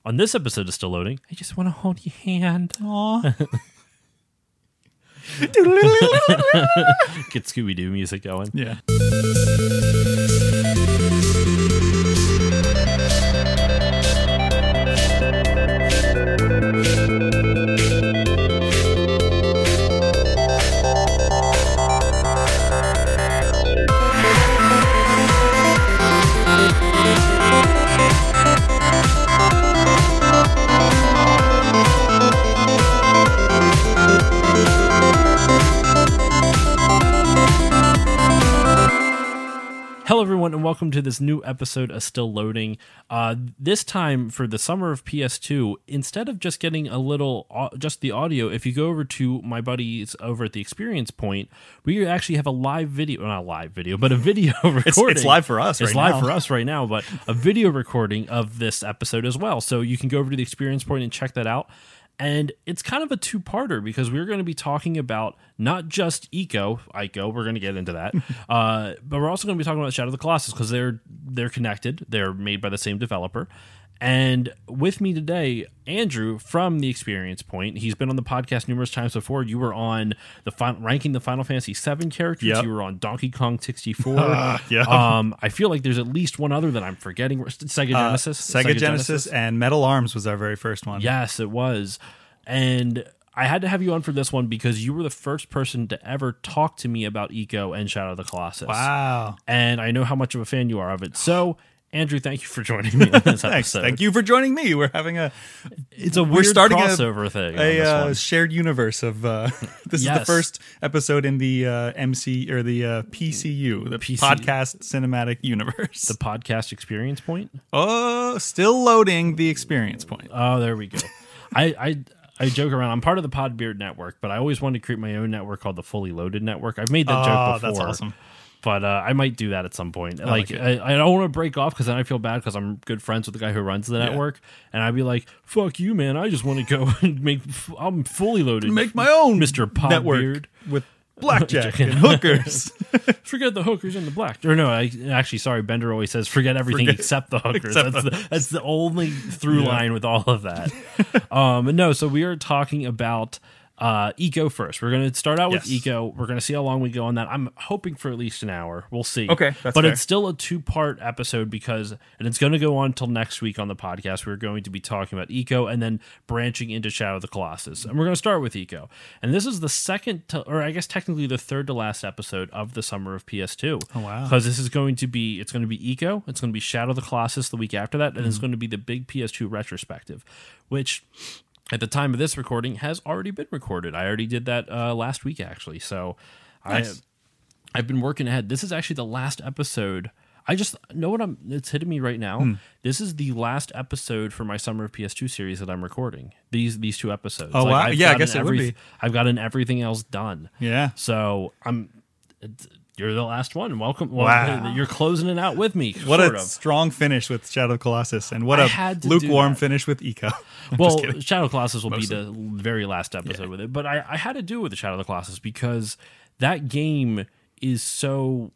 On this episode of Still Loading, I just want to hold your hand. Aww. Get Scooby-Doo music going. Yeah. Hello, everyone, and welcome to this new episode of Still Loading. This time, for the summer of PS2, instead of just getting just the audio, if you go over to my buddies over at the Experience Point, we actually have a live video, not a live video, but a video recording. It's live for us right now. It's live for us right now, but a video recording of this episode as well. So you can go over to the Experience Point and check that out. And it's kind of a two-parter because we're going to be talking about not just Ico, we're going to get into that, but we're also going to be talking about Shadow of the Colossus because they're connected. They're made by the same developer. And with me today, Andrew from the Experience Point. He's been on the podcast numerous times before. You were on ranking the Final Fantasy VII characters. Yep. You were on Donkey Kong 64. Yeah. I feel like there's at least one other that I'm forgetting. Sega Genesis. Sega Genesis and Metal Arms was our very first one. Yes, it was. And I had to have you on for this one because you were the first person to ever talk to me about Ico and Shadow of the Colossus. Wow. And I know how much of a fan you are of it. So, Andrew, thank you for joining me on this episode. Thank you for joining me. We're having It's a weird crossover thing. A shared universe of this is the first episode in the MC or the PCU, the Podcast Cinematic Universe. The Podcast Experience Point? Oh, still loading the Experience Point. Oh, there we go. I joke around. I'm part of the Podbeard network, but I always wanted to create my own network called the Fully Loaded Network. I've made that joke before. That's awesome. But I might do that at some point. I don't want to break off because then I feel bad because I'm good friends with the guy who runs the network. And I'd be like, fuck you, man. I just want to go and I'm fully loaded. Make my own Mr. Podbeard. Network with blackjack and hookers. Forget the hookers and the black. Or no, sorry, Bender always says forget everything except the hookers. That's the only through line with all of that. No, so we are talking about Ico first. We're going to start out with Ico. We're going to see how long we go on that. I'm hoping for at least an hour. We'll see. Okay, that's But fair. it's still a two-part episode and it's going to go on until next week on the podcast. We're going to be talking about Ico and then branching into Shadow of the Colossus. And we're going to start with Ico. And this is the or I guess technically the third to last episode of the summer of PS2. Oh, wow. Because it's going to be Ico, it's going to be Shadow of the Colossus the week after that, and it's going to be the big PS2 retrospective, which at the time of this recording has already been recorded. I already did that last week, actually. So nice. I've been working ahead. This is actually the last episode. I just know it's hitting me right now. This is the last episode for my Summer of PS2 series that I'm recording. These two episodes. Oh, wow. Yeah, I guess it would be. I've gotten everything else done. Yeah. So you're the last one. Welcome. Wow. You're closing it out with me. What a strong finish with Shadow of the Colossus, and what a lukewarm finish with Ico. Well, Shadow of the Colossus will be the very last episode with it. But I had to do it with the Shadow of the Colossus because that game is so...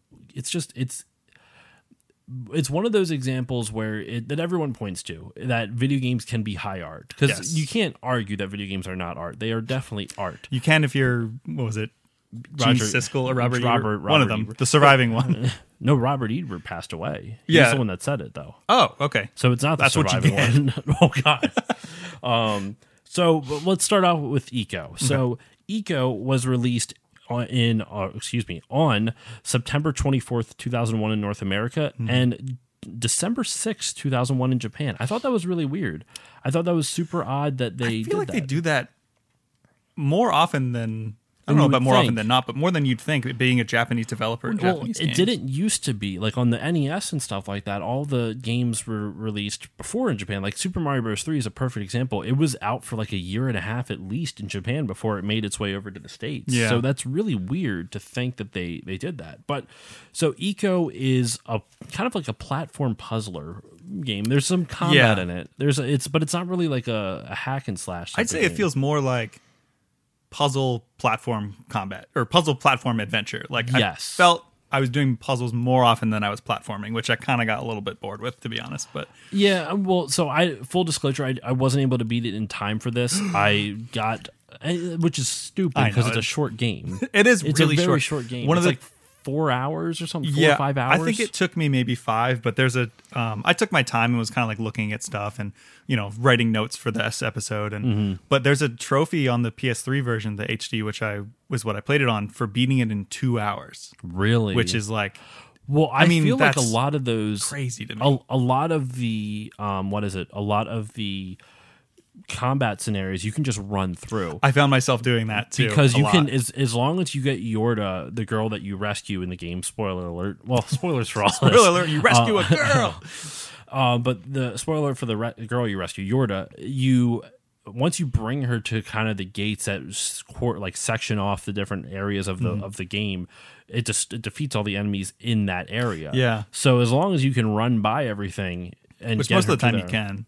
It's one of those examples where that everyone points to, that video games can be high art. Because you can't argue that video games are not art. They are definitely art. You can if you're... What was it? Roger Gene Siskel or Robert Ebert, one of them, Ebert. The surviving one. No, Robert Ebert passed away. He's the one that said it, though. Oh, okay. So it's not the surviving one. Oh, God. So let's start off with Ico. So Ico was released on September 24th, 2001 in North America, and December 6th, 2001 in Japan. I thought that was really weird. I thought that was super odd that they did that. They do that more often than... I don't know about more often than not, but more than you'd think, being a Japanese developer. It didn't used to be. Like on the NES and stuff like that, all the games were released before in Japan. Like Super Mario Bros. 3 is a perfect example. It was out for like a year and a half at least in Japan before it made its way over to the States. Yeah. So that's really weird to think that they did that. But so Ico is a kind of like a platform puzzler game. There's some combat in it. But it's not really like a hack and slash. I'd say it feels more like puzzle platform combat or puzzle platform adventure. Like I felt I was doing puzzles more often than I was platforming, which I kind of got a little bit bored with, to be honest. But yeah, well, so full disclosure, I wasn't able to beat it in time for this. I got, which is stupid because it's a short game. It's really a very short game. It's like 4 hours or something, 4 or 5 hours. I think it took me maybe 5, but there's I took my time and was kind of like looking at stuff and, writing notes for this episode. And but there's a trophy on the PS3 version, the HD, which was what I played it on, for beating it in 2 hours. Really? Which is like, well, I mean, feel like a lot of those crazy to me. A lot of the a lot of the combat scenarios you can just run through. I found myself doing that too, because you can, as long as you get Yorda, the girl that you rescue in the game. Spoiler alert! Well, spoilers for all. Spoiler alert! You rescue a girl. But the spoiler alert for the girl you rescue, Yorda, once you bring her to kind of the gates that section off the different areas of the game, it defeats all the enemies in that area. Yeah. So as long as you can run by everything, and which most of the time you can.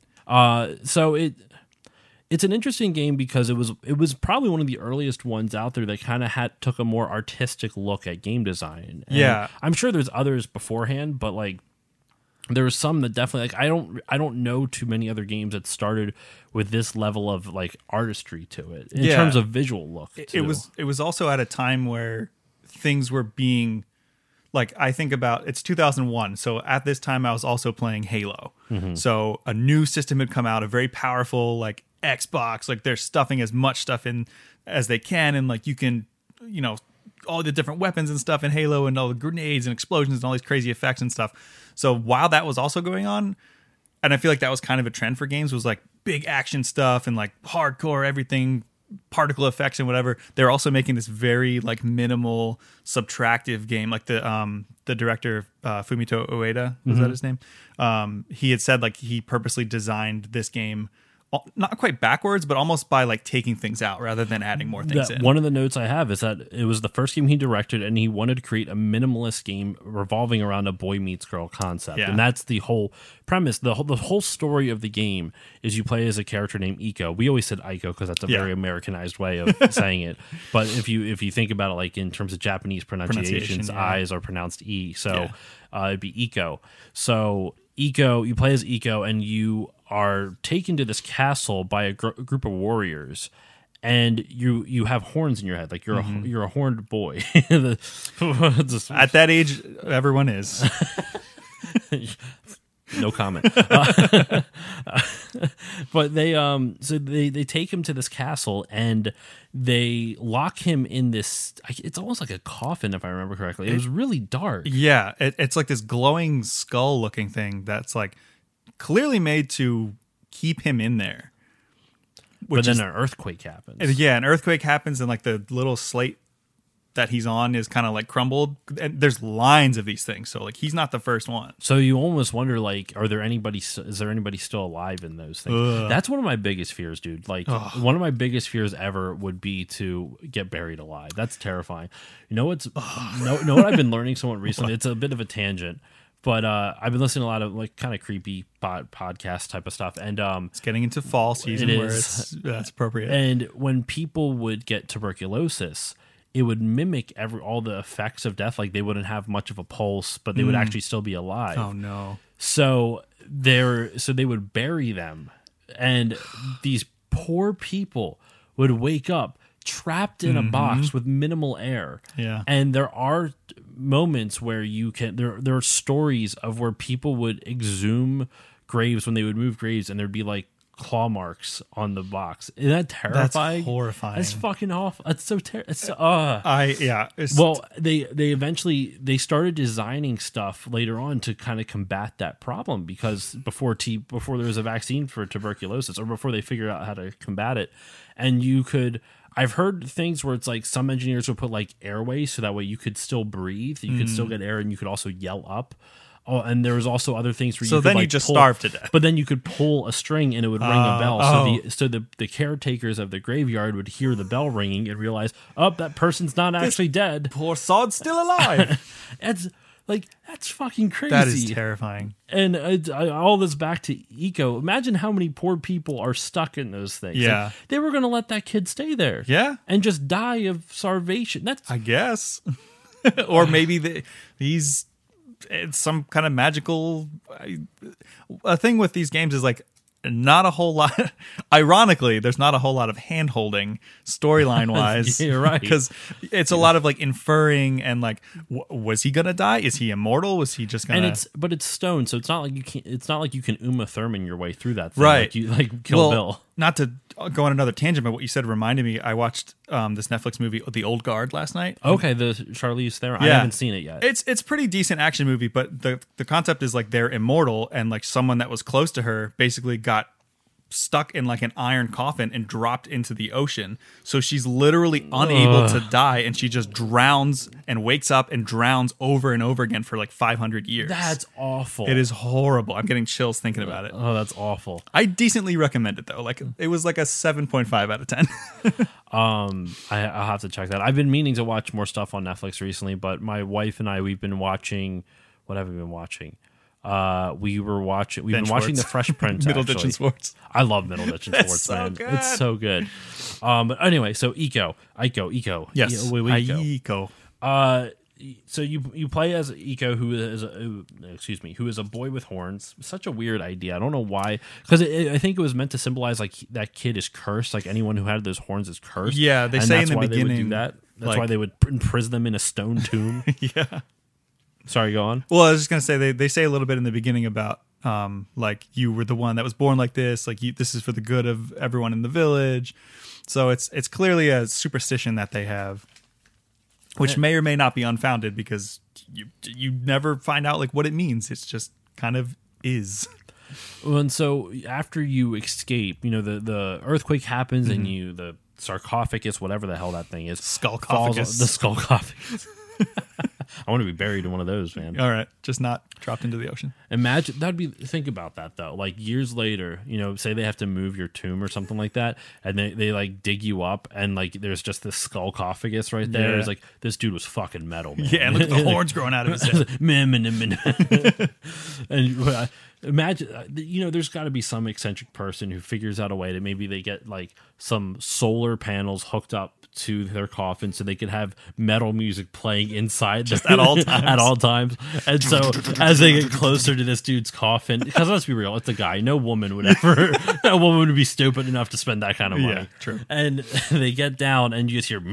So it's an interesting game because it was probably one of the earliest ones out there that kind of took a more artistic look at game design. And I'm sure there's others beforehand, but like there was some that definitely, like, I don't know too many other games that started with this level of like artistry to it in terms of visual look. It was also at a time where things were being, like, I think about, it's 2001. So at this time I was also playing Halo. So a new system had come out, a very powerful like Xbox, like they're stuffing as much stuff in as they can, and like you can, all the different weapons and stuff in Halo, and all the grenades and explosions and all these crazy effects and stuff. So while that was also going on, and I feel like that was kind of a trend for games, was like big action stuff and like hardcore everything, particle effects and whatever, they're also making this very like minimal subtractive game. Like the director Fumito Ueda, was that his name? He had said like he purposely designed this game not quite backwards, but almost by like taking things out rather than adding more things in. One of the notes I have is that it was the first game he directed, and he wanted to create a minimalist game revolving around a boy meets girl concept. And that's the whole premise. The whole story of the game is you play as a character named Iko. We always said Aiko because that's a very Americanized way of saying it. But if you think about it, like in terms of Japanese pronunciations, I's are pronounced E. So it'd be Iko. So Iko, you play as Iko, and you are taken to this castle by a group of warriors, and you have horns in your head, like you're a horned boy. At that age, everyone is. No comment. But they take him to this castle, and they lock him in this, it's almost like a coffin, if I remember correctly. It was really dark. Yeah, it's like this glowing skull looking thing that's like clearly made to keep him in there. But then an earthquake happens. Yeah, an earthquake happens, and like the little slate that he's on is kind of like crumbled, and there's lines of these things, so like he's not the first one. So you almost wonder, like, is there anybody still alive in those things? That's one of my biggest fears, dude. Like, one of my biggest fears ever would be to get buried alive. That's terrifying. You know what I've been learning somewhat recently? It's a bit of a tangent, but I've been listening to a lot of like kind of creepy podcast type of stuff, and it's getting into fall season where that's appropriate. And when people would get tuberculosis, it would mimic all the effects of death. Like they wouldn't have much of a pulse, but they would actually still be alive. Oh no! So they would bury them, and these poor people would wake up trapped in a box with minimal air. Yeah, and there are moments where there are stories of where people would exhume graves when they would move graves, and there'd be like claw marks on the box. Isn't that terrifying? That's horrifying. That's fucking awful. It's so terrible. Well, they eventually started designing stuff later on to kind of combat that problem, because before there was a vaccine for tuberculosis, or before they figured out how to combat it, and I've heard things where it's like some engineers would put like airways so that way you could still breathe, you could still get air, and you could also yell up. Oh, and there was also other things where you just starve to death. But then you could pull a string and it would ring a bell. So the caretakers of the graveyard would hear the bell ringing and realize, that person's not actually dead. Poor sod's still alive. That's fucking crazy. That is terrifying. And all this back to Iko. Imagine how many poor people are stuck in those things. Yeah. Like, they were going to let that kid stay there. Yeah. And just die of starvation. I guess. Or maybe it's some kind of magical. A thing with these games is like not a whole lot. Ironically, there's not a whole lot of hand holding storyline wise. You're right, because it's a lot of like inferring and like, was he gonna die? Is he immortal? Was he just gonna? And it's stone, so it's not like you can. It's not like you can Uma Thurman your way through that thing, right? Like Kill Bill. Not to go on another tangent, but what you said reminded me. I watched this Netflix movie, The Old Guard, last night. Okay, the Charlize Theron. I haven't seen it yet. It's pretty decent action movie, but the concept is like they're immortal, and like someone that was close to her basically got stuck in like an iron coffin and dropped into the ocean. So she's literally unable to die, and she just drowns and wakes up and drowns over and over again for like 500 years. That's awful. It is horrible. I'm getting chills thinking about it. Oh, that's awful. I decently recommend it though. Like it was like a 7.5 out of 10. I'll have to check that. I've been meaning to watch more stuff on Netflix recently, but my wife and I, we've been watching. What have we been watching? We've been watching The Fresh Prince. Middleditch Sports. I love Middleditch Sports, so man. good. It's so good. But anyway, so Eiko. Yes, Eiko. So you play as Eiko, who is a boy with horns. Such a weird idea. I don't know why, because I think it was meant to symbolize like that kid is cursed. Like anyone who had those horns is cursed. Yeah, they say in the beginning they would do that. That's why they would imprison them in a stone tomb. Yeah. Sorry, go on. Well, I was just gonna say they say a little bit in the beginning about like you were the one that was born like this. Like this is for the good of everyone in the village. So it's clearly a superstition that they have, which may or may not be unfounded because you never find out like what it means. It's just kind of is. Well, and so after you escape, the earthquake happens and the sarcophagus, whatever the hell that thing is, Skullcophagus. The Skullcophagus. I want to be buried in one of those, man. All right, just not dropped into the ocean. Imagine think about that though. Like years later, say they have to move your tomb or something like that, and they like dig you up, and like there's just this Skullcophagus right there. Yeah. It's like this dude was fucking metal, man. Yeah, and look at the horns growing out of his head. And imagine, there's got to be some eccentric person who figures out a way to maybe they get like some solar panels hooked up to their coffin so they could have metal music playing inside just at all times. At all times. And so as they get closer to this dude's coffin, because let's be real, it's a guy. No woman would be stupid enough to spend that kind of money. Yeah, true. And they get down and you just hear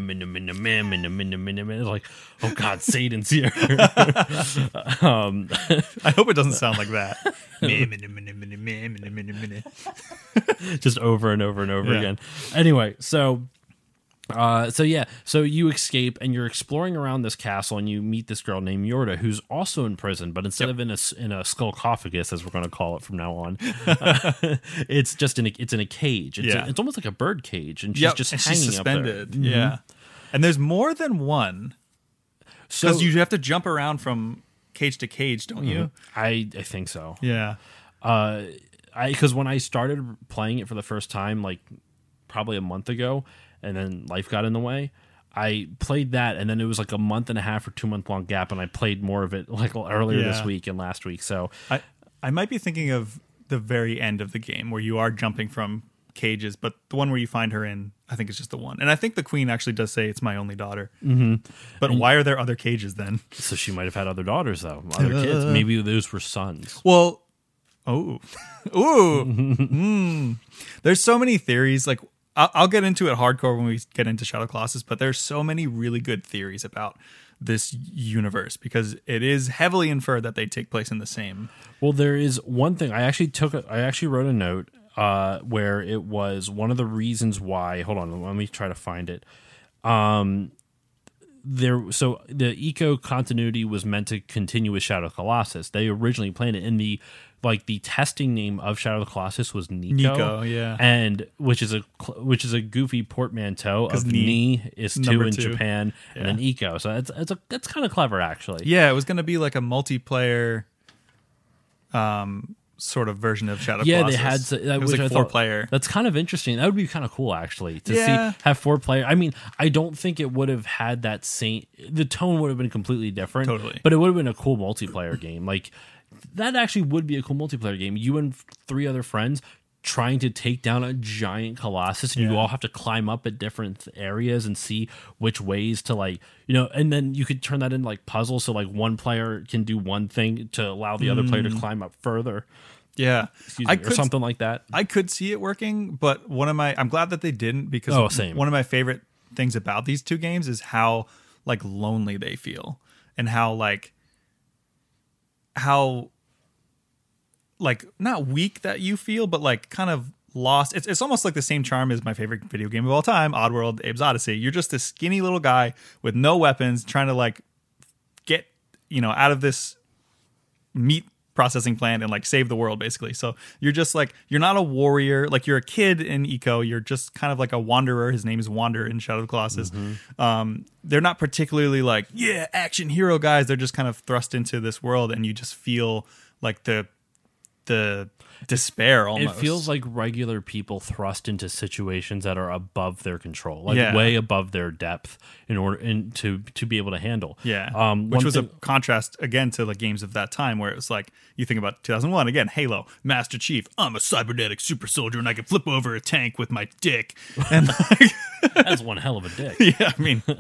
it's like, oh God, Satan's here. I hope it doesn't sound like that. Just over and over and over again. Anyway, so you escape and you're exploring around this castle and you meet this girl named Yorda who's also in prison, but instead of in a Skullcophagus, as we're going to call it from now on, it's just in a cage. It's almost like a bird cage, and she's just hanging suspended. up there. Mm-hmm. Yeah, and there's more than one because you have to jump around from cage to cage, don't you? I think so. Yeah. Because when I started playing it for the first time, like probably a month ago, and then life got in the way, I played that, and then it was like a month and a half or 2 month long gap, and I played more of it like earlier this week and last week. So I might be thinking of the very end of the game where you are jumping from cages, but the one where you find her in, I think it's just the one. And I think the queen actually does say it's my only daughter. Mm-hmm. But why are there other cages then? So she might have had other daughters though, other kids. Maybe those were sons. Well, there's so many theories. Like I'll get into it hardcore when we get into Shadow Colossus, but there's so many really good theories about this universe because it is heavily inferred that they take place in the same. Well, there is one thing I actually wrote a note where it was one of the reasons why. Hold on, let me try to find it. So the Eiko continuity was meant to continue with Shadow Colossus. They originally planned it in the testing name of Shadow Colossus was Nico, yeah, and which is a goofy portmanteau of Ni is two in Japan, and then Eiko. So it's kind of clever actually. Yeah, it was going to be like a multiplayer, sort of version of Shadow Colossus. Yeah, they had it was like 4-player. That's kind of interesting. That would be kind of cool actually to have 4-player. I mean, I don't think it would have had that same. The tone would have been completely different. Totally, but it would have been a cool multiplayer game. Like that actually would be a cool multiplayer game. You and 3 other friends trying to take down a giant colossus, and you all have to climb up at different areas and see which ways to, like, you know, and then you could turn that into like puzzles, so like one player can do one thing to allow the other player to climb up further. Yeah, Or something like that. I could see it working, but I'm glad that they didn't, because one of my favorite things about these two games is how like lonely they feel, and how not weak that you feel, but like kind of lost. It's almost like the same charm as my favorite video game of all time, Oddworld: Abe's Odyssey. You're just this skinny little guy with no weapons trying to like get, you know, out of this meat processing plant and like save the world, basically. So you're just like, you're not a warrior, like you're a kid in Ico, you're just kind of like a wanderer. His name is Wander in Shadow of the Colossus. They're not particularly like action hero guys. They're just kind of thrust into this world, and you just feel like the despair almost. It feels like regular people thrust into situations that are above their control, like way above their depth, in order to be able to handle. Which was a contrast again to the games of that time, where it was like, you think about 2001 again, Halo, Master Chief, I'm a cybernetic super soldier and I can flip over a tank with my dick. And like, that's one hell of a dick. Yeah,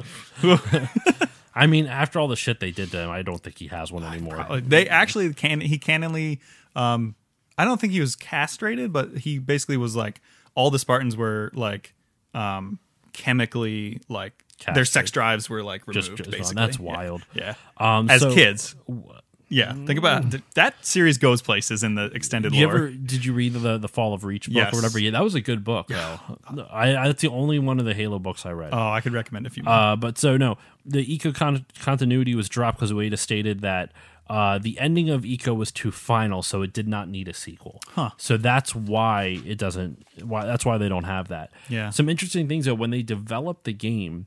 I mean, after all the shit they did to him, I don't think he has one anymore. They actually he canonly. I don't think he was castrated, but he basically was like, all the Spartans were like chemically like castrated. Their sex drives were like removed. Just basically, that's wild. Yeah. As kids. Yeah, think about it. That series goes places in the extended lore. Did you read the Fall of Reach book or whatever? Yeah, that was a good book. Yeah. That's the only one of the Halo books I read. Oh, I could recommend a few more. But so no, the Ico continuity was dropped because Ueda stated that the ending of Ico was too final, so it did not need a sequel. So that's why it doesn't. That's why they don't have that. Yeah. Some interesting things though, when they developed the game,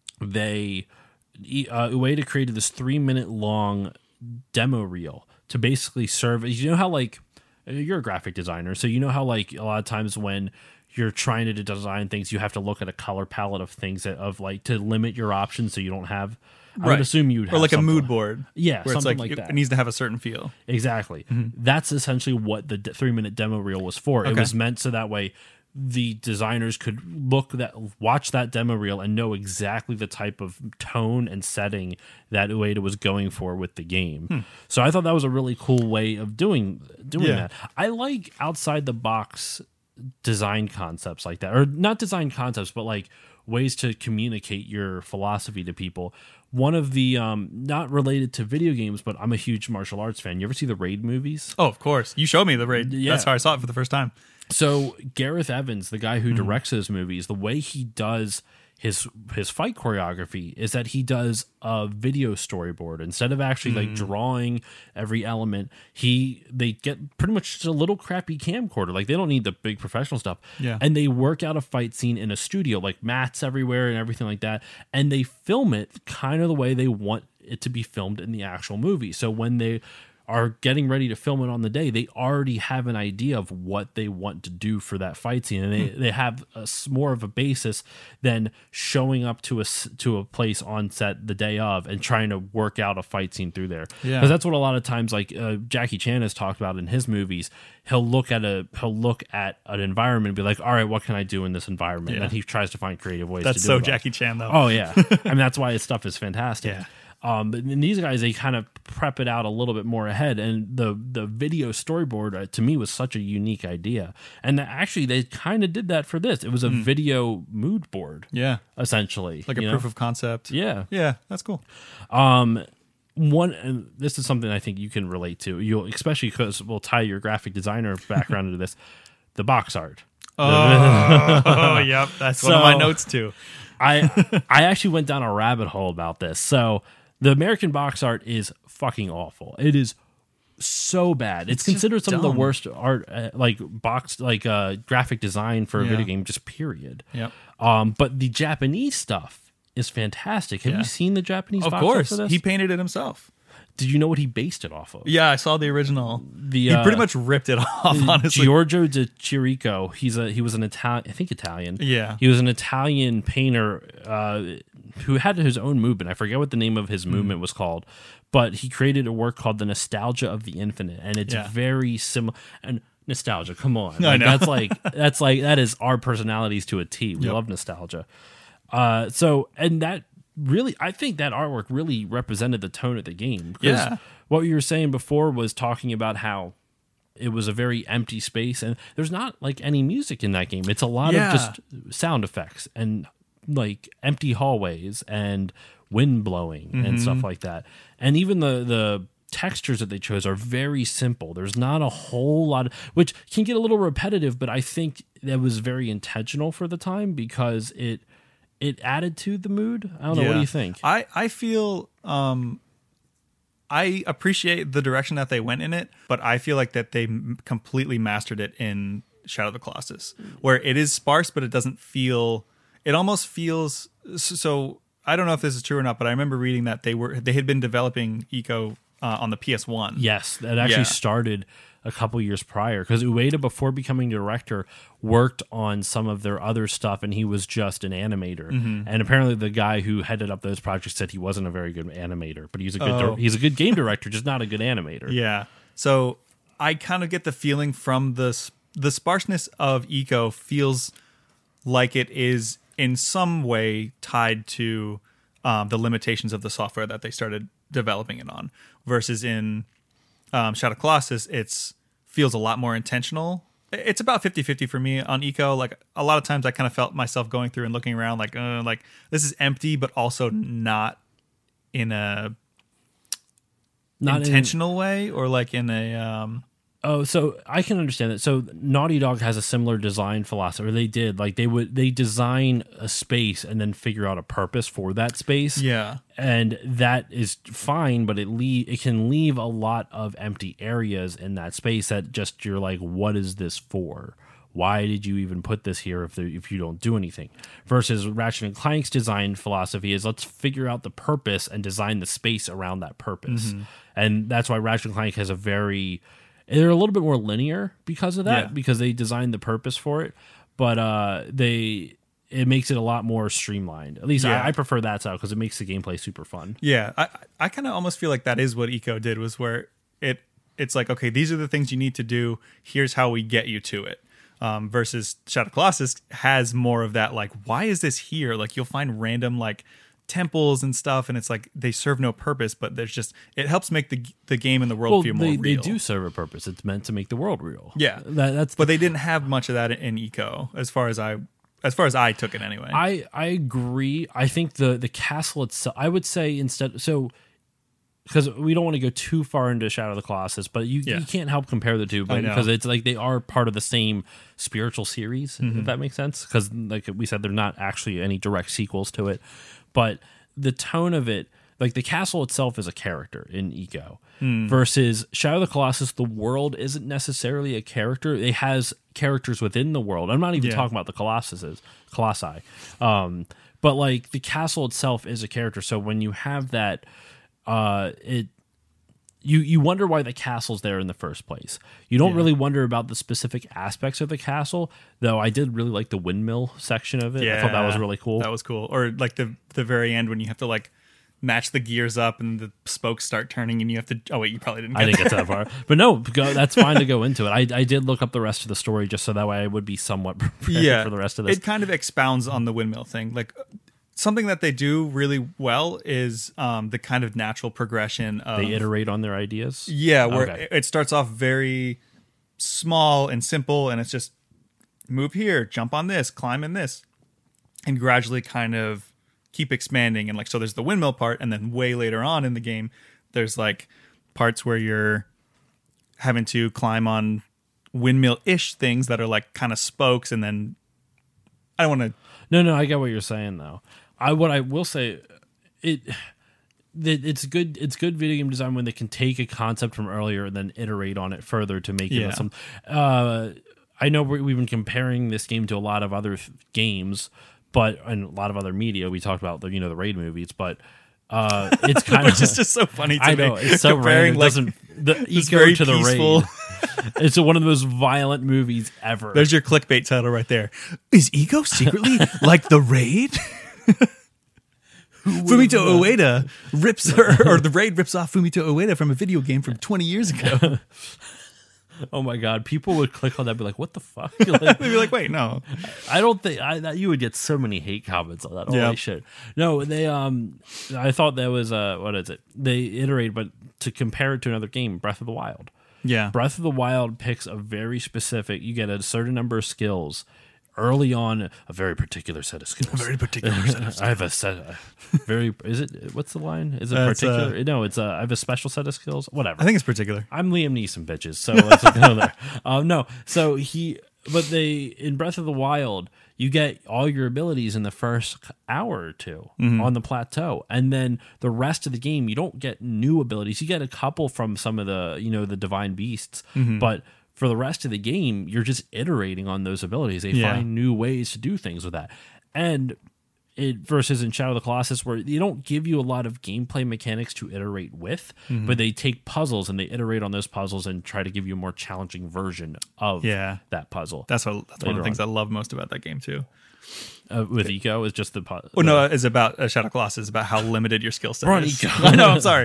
Ueda created this 3-minute long demo reel to basically serve. You know how, like, you're a graphic designer, so you know how, like, a lot of times when you're trying to design things, you have to look at a color palette of things to limit your options, so you don't have. I would assume you'd have, or like a mood board. Yeah, where something it's like that. It needs to have a certain feel. Exactly. That's essentially what the 3-minute demo reel was for. It was meant so that way the designers could watch that demo reel and know exactly the type of tone and setting that Ueda was going for with the game. So I thought that was a really cool way of doing that. I like outside the box design concepts like that, or not design concepts, but like ways to communicate your philosophy to people. One of the not related to video games, but I'm a huge martial arts fan. You ever see the Raid movies? Oh, of course. You showed me the Raid. Yeah. That's how I saw it for the first time. So Gareth Evans, the guy who directs those movies, the way he does his fight choreography is that he does a video storyboard instead of actually like drawing every element. They get pretty much just a little crappy camcorder. Like, they don't need the big professional stuff. Yeah. And they work out a fight scene in a studio, like mats everywhere and everything like that. And they film it kind of the way they want it to be filmed in the actual movie. So when they are getting ready to film it on the day, they already have an idea of what they want to do for that fight scene, and they have more of a basis than showing up to a place on set the day of and trying to work out a fight scene through there. Yeah, because that's what a lot of times, like Jackie Chan has talked about in his movies. He'll look at an environment and be like, all right, what can I do in this environment? And then he tries to find creative ways to do it. That's so Jackie Chan, though. Oh yeah. I mean, that's why his stuff is fantastic. Yeah. But these guys, they kind of prep it out a little bit more ahead, and the video storyboard to me was such a unique idea. And actually, they kind of did that for this. It was a video mood board, essentially, like a proof of concept. Yeah, that's cool. And this is something I think you can relate to. You'll, especially because we'll tie your graphic designer background into this. The box art. Yep, that's one of my notes too. I actually went down a rabbit hole about this. So the American box art is fucking awful. It is so bad. It's considered some of the worst art, graphic design for a video game, just period. Yep. But the Japanese stuff is fantastic. Have you seen the Japanese box art for this? Of course. He painted it himself. Did you know what he based it off of? Yeah, I saw the original. He pretty much ripped it off, honestly. Giorgio de Chirico, he was an Italian, I think Italian. Yeah. He was an Italian painter who had his own movement. I forget what the name of his movement was called, but he created a work called The Nostalgia of the Infinite, and it's very similar. And nostalgia. Come on, I know. that is our personalities to a T. We love nostalgia. And that really, I think that artwork really represented the tone of the game. Because what you were saying before was talking about how it was a very empty space, and there's not like any music in that game. It's a lot of just sound effects and like empty hallways and wind blowing and stuff like that. And even the textures that they chose are very simple. There's not a whole lot of, which can get a little repetitive, but I think that was very intentional for the time because it added to the mood. I don't know. What do you think? I feel I appreciate the direction that they went in it, but I feel like that they completely mastered it in Shadow of the Colossus, where it is sparse, but it doesn't feel. It almost feels so. I don't know if this is true or not, but I remember reading that they had been developing Ico on the PS1. Yes, that actually started a couple years prior, because Ueda, before becoming director, worked on some of their other stuff, and he was just an animator. And apparently the guy who headed up those projects said he wasn't a very good animator, but he's a good game director, just not a good animator. Yeah. So I kind of get the feeling from the sparseness of Ico feels like it is in some way tied to the limitations of the software that they started developing it on, versus in Shadow of Colossus, it feels a lot more intentional. It's about 50-50 for me on Ico. Like a lot of times I kind of felt myself going through and looking around like this is empty, but also not in a intentional way, or like in a so I can understand that. So Naughty Dog has a similar design philosophy. Or they did, like they design a space and then figure out a purpose for that space. Yeah. And that is fine, but it can leave a lot of empty areas in that space that just you're like, what is this for? Why did you even put this here if you don't do anything? Versus Ratchet and Clank's design philosophy is let's figure out the purpose and design the space around that purpose. And that's why Ratchet and Clank has they're a little bit more linear because of that, because they designed the purpose for it, but it makes it a lot more streamlined. At least I prefer that style because it makes the gameplay super fun. Yeah, I kind of almost feel like that is what Ico did, was where it's like, okay, these are the things you need to do. Here's how we get you to it. Versus Shadow of the Colossus has more of that, like, why is this here? Like you'll find random like temples and stuff, and it's like they serve no purpose, but there's just, it helps make the game and the world feel more real. They do serve a purpose. It's meant to make the world real. Yeah, but they didn't have much of that in Ico, as far as I took it anyway. I agree. I think the castle itself, I would say instead, so because we don't want to go too far into Shadow of the Colossus, but you can't help compare the two, but because it's like they are part of the same spiritual series, if that makes sense. Because like we said, they're not actually any direct sequels to it. But the tone of it, like the castle itself is a character in Ico, versus Shadow of the Colossus, the world isn't necessarily a character. It has characters within the world. I'm not even talking about the Colossi. But like the castle itself is a character. So when you have that, you wonder why the castle's there in the first place. You don't really wonder about the specific aspects of the castle, though I did really like the windmill section of it. I thought that was really cool. That was cool. Or like the very end when you have to like match the gears up and the spokes start turning and you have to... Oh, wait, you probably didn't get to that far. But no, that's fine to go into it. I did look up the rest of the story just so that way I would be somewhat prepared for the rest of this. It kind of expounds on the windmill thing. Like... Something that they do really well is the kind of natural progression of... They iterate on their ideas? Yeah, where it starts off very small and simple, and it's just move here, jump on this, climb in this, and gradually kind of keep expanding. And like, so there's the windmill part, and then way later on in the game, there's like parts where you're having to climb on windmill-ish things that are like kind of spokes, and then... I don't want to... No, I get what you're saying, though. What I will say, it's good. It's good video game design when they can take a concept from earlier and then iterate on it further to make it some. I know we've been comparing this game to a lot of other games, and a lot of other media. We talked about the raid movies, but it's kind of just so funny. I know it's so comparing random. The Ico to the raid. It's one of the most violent movies ever. There's your clickbait title right there. Is Ico secretly like the raid? Fumito Ueda rips or the raid rips off Fumito Ueda from a video game from 20 years ago. Oh my god, people would click on that and be like, what the fuck? Like, They'd be like, wait, no. I don't think you would get so many hate comments on that. Holy shit. No, they I thought that was what is it? They iterate, but to compare it to another game, Breath of the Wild. Yeah. Breath of the Wild picks a very specific, you get a certain number of skills early on, a very particular set of skills. A very particular set of skills. I have a set very is it what's the line? Is it particular? No, it's I have a special set of skills. Whatever. I think it's particular. I'm Liam Neeson, bitches. So let's go there. No, so in Breath of the Wild, you get all your abilities in the first hour or two on the plateau, and then the rest of the game, you don't get new abilities. You get a couple from some of the the divine beasts, but for the rest of the game, you're just iterating on those abilities. They find new ways to do things with that, and it versus in Shadow of the Colossus, where they don't give you a lot of gameplay mechanics to iterate with, but they take puzzles and they iterate on those puzzles and try to give you a more challenging version of that puzzle. That's one of the things I love most about that game too. With Eco is just the well, no, it's about Shadow of the Colossus. It's about how limited your skill set is. Eco. I know. I'm sorry.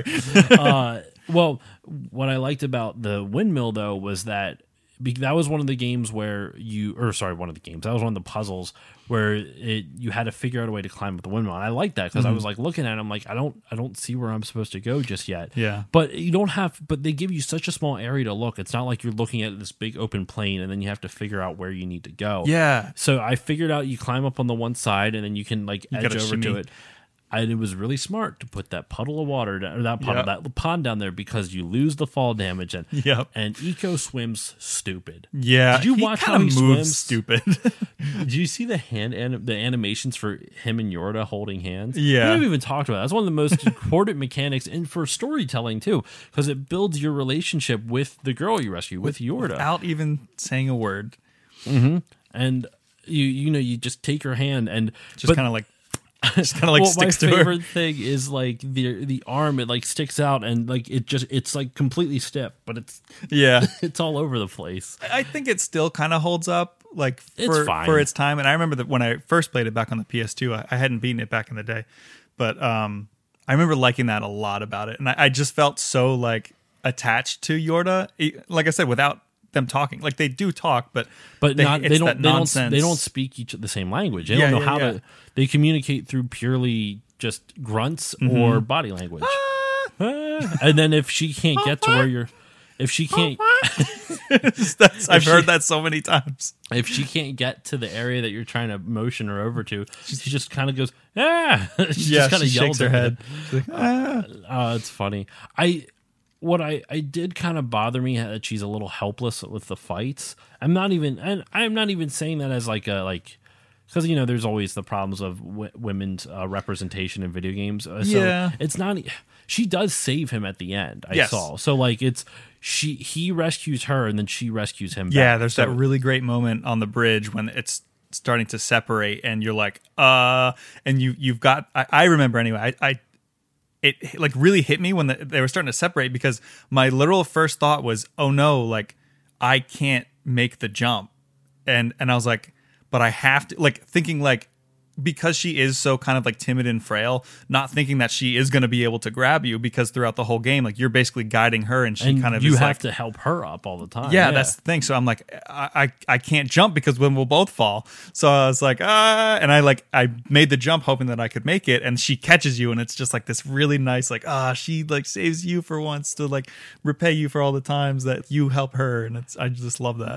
Well, what I liked about the windmill though was that that was one of the games where one of the games. That was one of the puzzles where you had to figure out a way to climb up the windmill. And I like that because I was like looking at it, I'm like, I don't see where I'm supposed to go just yet. Yeah. But but they give you such a small area to look. It's not like you're looking at this big open plain and then you have to figure out where you need to go. Yeah. So I figured out you climb up on the one side and then you can edge over shimmy to it. And it was really smart to put that puddle of water down, or that pond down there, because you lose the fall damage. And Eco swims stupid. Yeah, did you watch how he swims? Stupid. Did you see the the animations for him and Yorda holding hands? Yeah, we haven't even talked about that. That's one of the most important mechanics, and for storytelling too, because it builds your relationship with the girl you rescue, with Yorda, without even saying a word. And you just take her hand and just kind of like. Just kind of like sticks to her. My favorite thing is like the arm, it sticks out and it's like completely stiff, but it's all over the place. I think it still kind of holds up for its time. And I remember that when I first played it back on the PS2, I hadn't beaten it back in the day, but I remember liking that a lot about it, and I just felt so attached to Yorda. Like I said, without them talking, they do talk, but they don't speak the same language. They don't know how to. They communicate through purely just grunts or body language. And then if she can't get to where if she can't, I've heard that so many times. If she can't get to the area that you're trying to motion her over to, she just kind of goes, ah. She just kind of yells her head. Like, ah. It's funny. I did kind of bother me that she's a little helpless with the fights. I'm not even saying that as because there's always the problems of women's representation in video games. So it's not. She does save him at the end. I saw. So he rescues her and then she rescues him. Yeah, back. There's that really great moment on the bridge when it's starting to separate and you're like, and you've got. I remember anyway. It really hit me when they were starting to separate, because my literal first thought was, oh no, I can't make the jump. And I was like, but I have to, thinking because she is so kind of timid and frail, not thinking that she is going to be able to grab you, because throughout the whole game, you're basically guiding her and she kind of you have to help her up all the time. Yeah, that's the thing. So I'm like, I can't jump because then we'll both fall. So I was like, and I made the jump hoping that I could make it, and she catches you, and it's just this really nice, she saves you for once to repay you for all the times that you help her, and I just love that.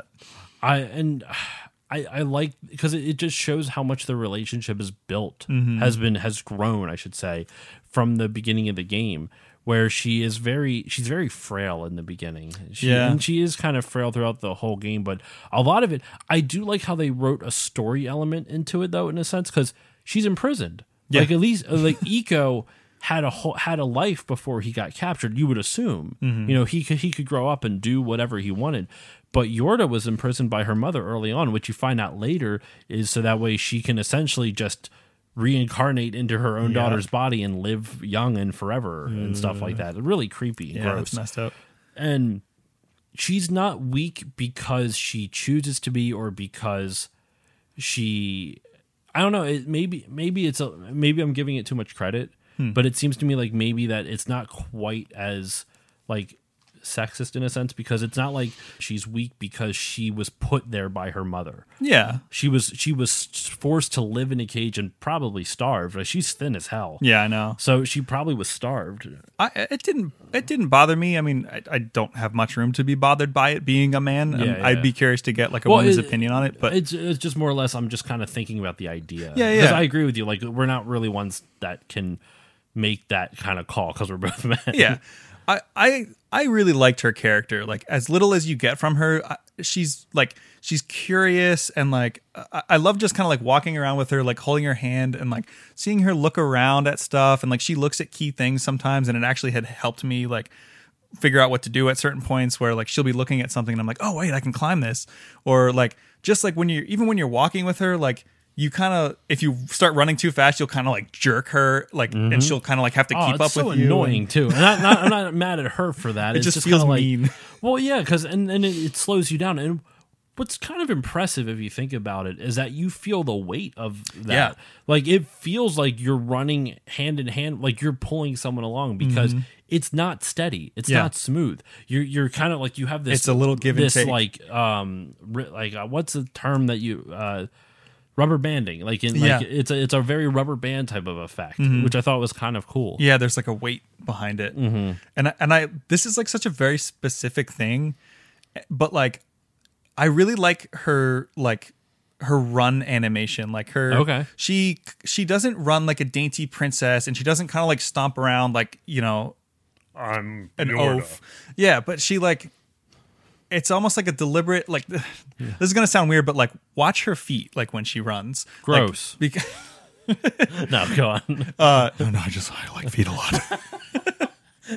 I like, because it just shows how much the relationship is built, has grown, I should say, from the beginning of the game, where she's very frail in the beginning. And she is kind of frail throughout the whole game, but a lot of it, I do like how they wrote a story element into it, though, in a sense, because she's imprisoned. Yeah. At least Eco had a life before he got captured, you would assume. He could grow up and do whatever he wanted. But Yorda was imprisoned by her mother early on, which you find out later is so that way she can essentially just reincarnate into her own daughter's body and live young and forever and stuff like that. Really creepy and gross. It's messed up. And she's not weak because she chooses to be, or because she, I don't know, maybe I'm giving it too much credit, but it seems to me maybe that it's not quite as sexist in a sense, because it's not like she's weak because she was put there by her mother. Yeah. She was forced to live in a cage and probably starved. Like, she's thin as hell. Yeah, I know. So she probably was starved. It didn't bother me. I mean, I don't have much room to be bothered by it being a man. Yeah, I'd be curious to get like a woman's opinion on it. But it's just more or less, I'm just kind of thinking about the idea. Yeah. Because I agree with you. Like, we're not really ones that can make that kind of call because we're both men. Yeah. I really liked her character. Like, as little as you get from her, she's curious, and like I love just kind of like walking around with her, like holding her hand and like seeing her look around at stuff, and like she looks at key things sometimes, and it actually had helped me like figure out what to do at certain points where like she'll be looking at something and I'm like, oh wait, I can climb this. Or like just like when you're walking with her, like you kind of, if you start running too fast, you'll kind of like jerk her, like, and she'll kind of like have to keep up so with you. Annoying too. And I'm not mad at her for that. It It's just kind feels of like, mean. well, yeah, because and it slows you down. And what's kind of impressive if you think about it is that you feel the weight of that. Yeah. Like, it feels like you're running hand in hand, like you're pulling someone along, because it's not steady. It's not smooth. You're kind of like, you have this. It's a little give and take. Like what's the term that you rubber banding, like in like it's a very rubber band type of effect, which I thought was kind of cool. Yeah, there's like a weight behind it, and I this is like such a very specific thing, but like I really like her run animation, like her. Okay. She doesn't run like a dainty princess, and she doesn't kind of like stomp around like, you know, I'm an oaf. Yeah, but she like. It's almost like a deliberate, like, this is going to sound weird, but like, watch her feet, like, when she runs. Gross. Like, No, go on. no, I like feet a lot.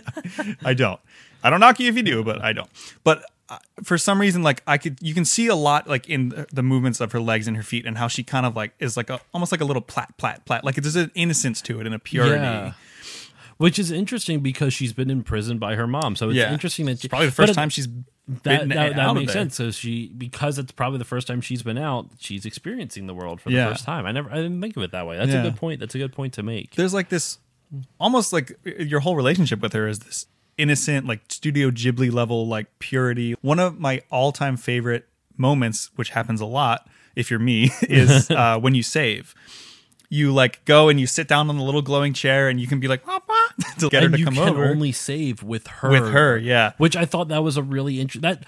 I don't knock you if you do, but I don't. But for some reason, like, you can see a lot, like, in the movements of her legs and her feet, and how she kind of, like, is like almost like a little plat. Like, there's an innocence to it and a purity. Yeah. Which is interesting because she's been imprisoned by her mom. So it's interesting that it's probably the first time she's that makes sense. So because it's probably the first time she's been out, she's experiencing the world for the first time. I didn't think of it that way. That's a good point. That's a good point to make. There's like this, almost like your whole relationship with her is this innocent, like Studio Ghibli level, like purity. One of my all-time favorite moments, which happens a lot if you're me, is when you save. You like go and you sit down on the little glowing chair, and you can be like, Papa, to get her to come over. You can only save with her. With her, yeah. Which I thought that was a really interesting.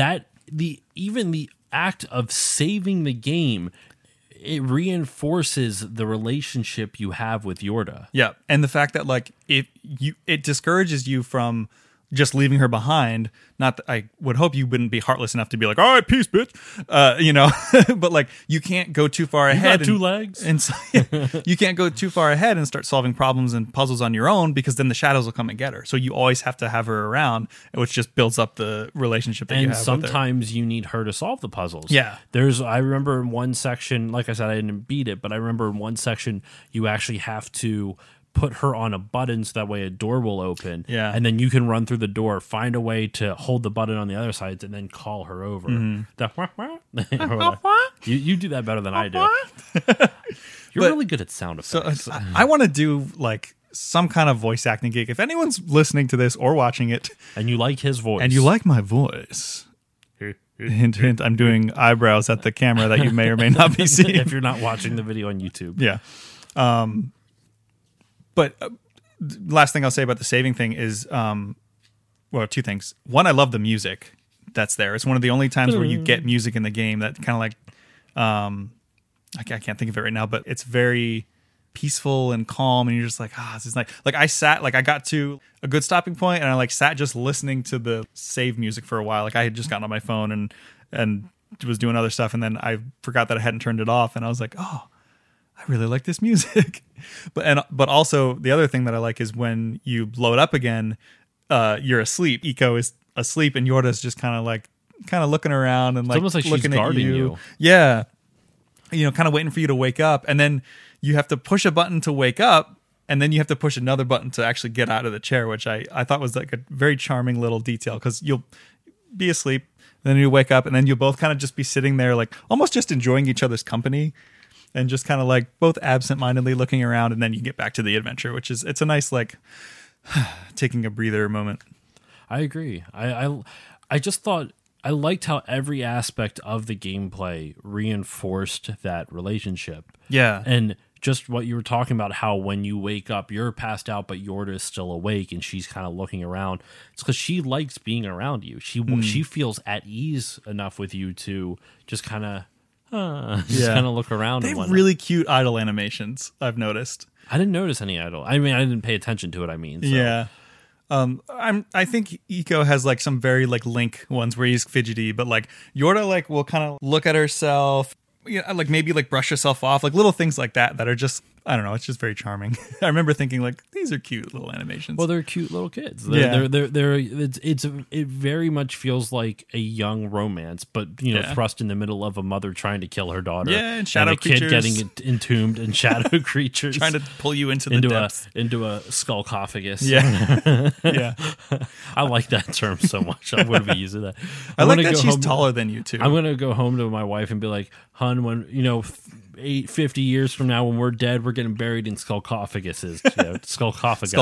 Even the act of saving the game, it reinforces the relationship you have with Yorda. Yeah, and the fact that like it discourages you from just leaving her behind. Not that I would hope you wouldn't be heartless enough to be like, all right, peace, bitch. You know, but like you can't go too far ahead. You got 2 legs. And so, you can't go too far ahead and start solving problems and puzzles on your own, because then the shadows will come and get her. So you always have to have her around, which just builds up the relationship that you have with her. And sometimes you need her to solve the puzzles. Yeah. I remember in one section, like I said, I didn't beat it, but I remember in one section you actually have to put her on a button so that way a door will open. Yeah. And then you can run through the door, find a way to hold the button on the other side, and then call her over. You do that better than I do. You're really good at sound effects. So I want to do like some kind of voice acting gig. If anyone's listening to this or watching it, and you like his voice, and you like my voice, hint, hint, I'm doing eyebrows at the camera that you may or may not be seeing if you're not watching the video on YouTube. Yeah. But last thing I'll say about the saving thing is, well, 2 things. One, I love the music that's there. It's one of the only times where you get music in the game that kind of like, I can't think of it right now, but it's very peaceful and calm, and you're just like, this is nice. Like I got to a good stopping point, and I like sat just listening to the save music for a while. Like I had just gotten on my phone and was doing other stuff, and then I forgot that I hadn't turned it off, and I was like, I really like this music. But also the other thing that I like is when you blow it up again, you're asleep. Eiko is asleep, and Yorda's just kind of looking around and like almost like looking she's guarding at you. Yeah. You know, kind of waiting for you to wake up, and then you have to push a button to wake up, and then you have to push another button to actually get out of the chair, which I thought was like a very charming little detail, because you'll be asleep, then you wake up, and then you'll both kind of just be sitting there like almost just enjoying each other's company, and just kind of like both absent-mindedly looking around, and then you get back to the adventure, it's a nice like taking a breather moment. I agree. I just thought I liked how every aspect of the gameplay reinforced that relationship. Yeah. And just what you were talking about, how when you wake up, you're passed out, but Yorda is still awake and she's kind of looking around. It's because she likes being around you. She feels at ease enough with you to just kind of look around. They and have whatnot. really cute idle animations, I've noticed. I didn't notice any idol. I mean, I didn't pay attention to it. I mean, so. Yeah. I think Eco has like some very like Link ones where he's fidgety, but like Yorda like will kind of look at herself, like maybe like brush herself off, like little things like that are just, I don't know, it's just very charming. I remember thinking like these are cute little animations. Well, they're cute little kids. Yeah. It very much feels like a young romance, but thrust in the middle of a mother trying to kill her daughter. Yeah, and shadow a kid creatures. getting entombed and shadow creatures trying to pull you into the depths. into a skulkophagus. Yeah. Yeah. I like that term so much. I'm going to be using that. I like that she's taller than you too. I'm going to go home to my wife and be like, "Hun, when 50 years from now, when we're dead, we're getting buried in skulkophaguses." Skulkophagi.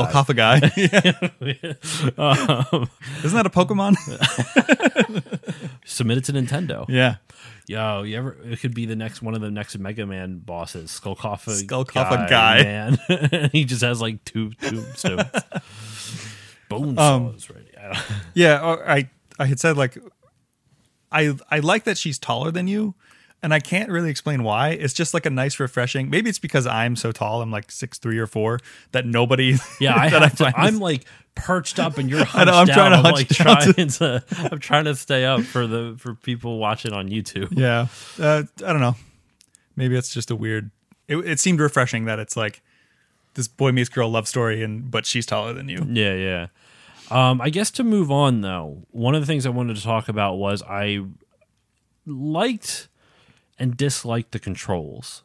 Isn't that a Pokemon? Submit it to Nintendo. Yeah. Yo, it could be one of the next Mega Man bosses. Skulkophagi. Man. He just has like two tombstones. Bone saws, right? Yeah, I had said like I like that she's taller than you, and I can't really explain why. It's just like a nice, refreshing. Maybe it's because I'm so tall. I'm like 6'3" or 4 that nobody. Yeah, I'm like perched up, and you're hunched I'm down. I'm trying to stay up for people watching on YouTube. Yeah, I don't know. Maybe it's just a weird. It seemed refreshing that it's like this boy meets girl love story, but she's taller than you. Yeah, yeah. I guess to move on though, one of the things I wanted to talk about was I liked and disliked the controls.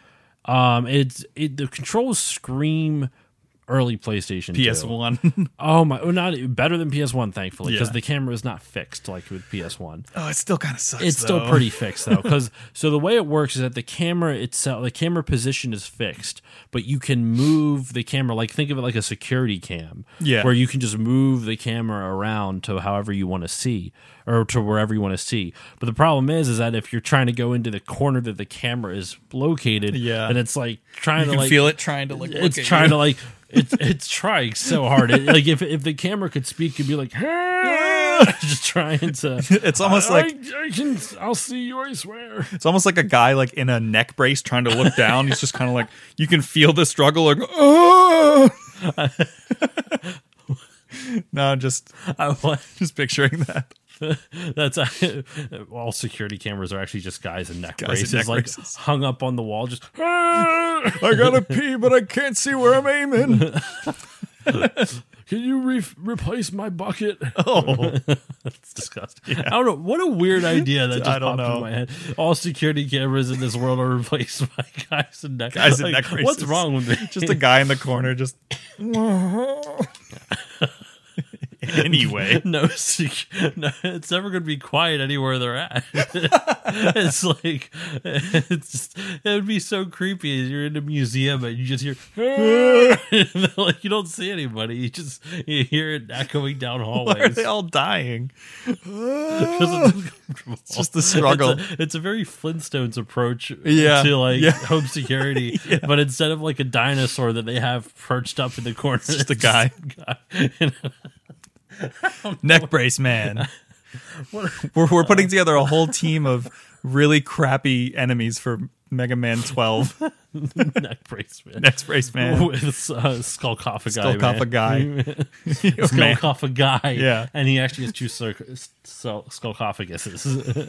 The controls scream early PlayStation 2. PS1. Oh my! Well, not better than PS1, thankfully, because Yeah. the camera is not fixed like with PS1. Oh, it still kind of sucks. It's still pretty fixed though, because so the way it works is that the camera itself, the camera position is fixed, but you can move the camera. Like think of it like a security cam, Yeah. where you can just move the camera around to however you want to see or to wherever you want to see. But the problem is that if you're trying to go into the corner that the camera is located, Yeah. then it's like trying You to can feel it trying to look it's at trying you. to like it's trying so hard. Like if the camera could speak, it'd be like just trying to. It's almost like I'll see you. I swear. it's almost like a guy like in a neck brace trying to look down. He's just kind of like you can feel the struggle. Like oh. No, just picturing that. That's all security cameras are actually just guys in neck Guys in braces, neck like braces. hung up on the wall. Just I gotta pee, but I can't see where I'm aiming. can you replace my bucket? Oh, It's disgusting. I don't know. What a weird idea that just I don't popped know. in my head. All security cameras in this world are replaced by guys in neck. Guys in neck braces. What's wrong with me? just a guy in the corner. Just anyway. No, it's never going to be quiet anywhere they're at. It's like it would be so creepy. You're in a museum and you just hear, like you don't see anybody. You hear it echoing down Why hallways. are they all dying? It's just the struggle. It's a very Flintstones approach Yeah. to like Yeah. home security, but instead of like a dinosaur that they have perched up in the corner, it's just a guy. Neck brace man. We're putting together a whole team of really crappy enemies for Mega Man 12. Neck brace man. Neck brace man. With Skulkophagi. Skulkophagi. Skulkophagi. Yeah. And he actually has two skulkophaguses.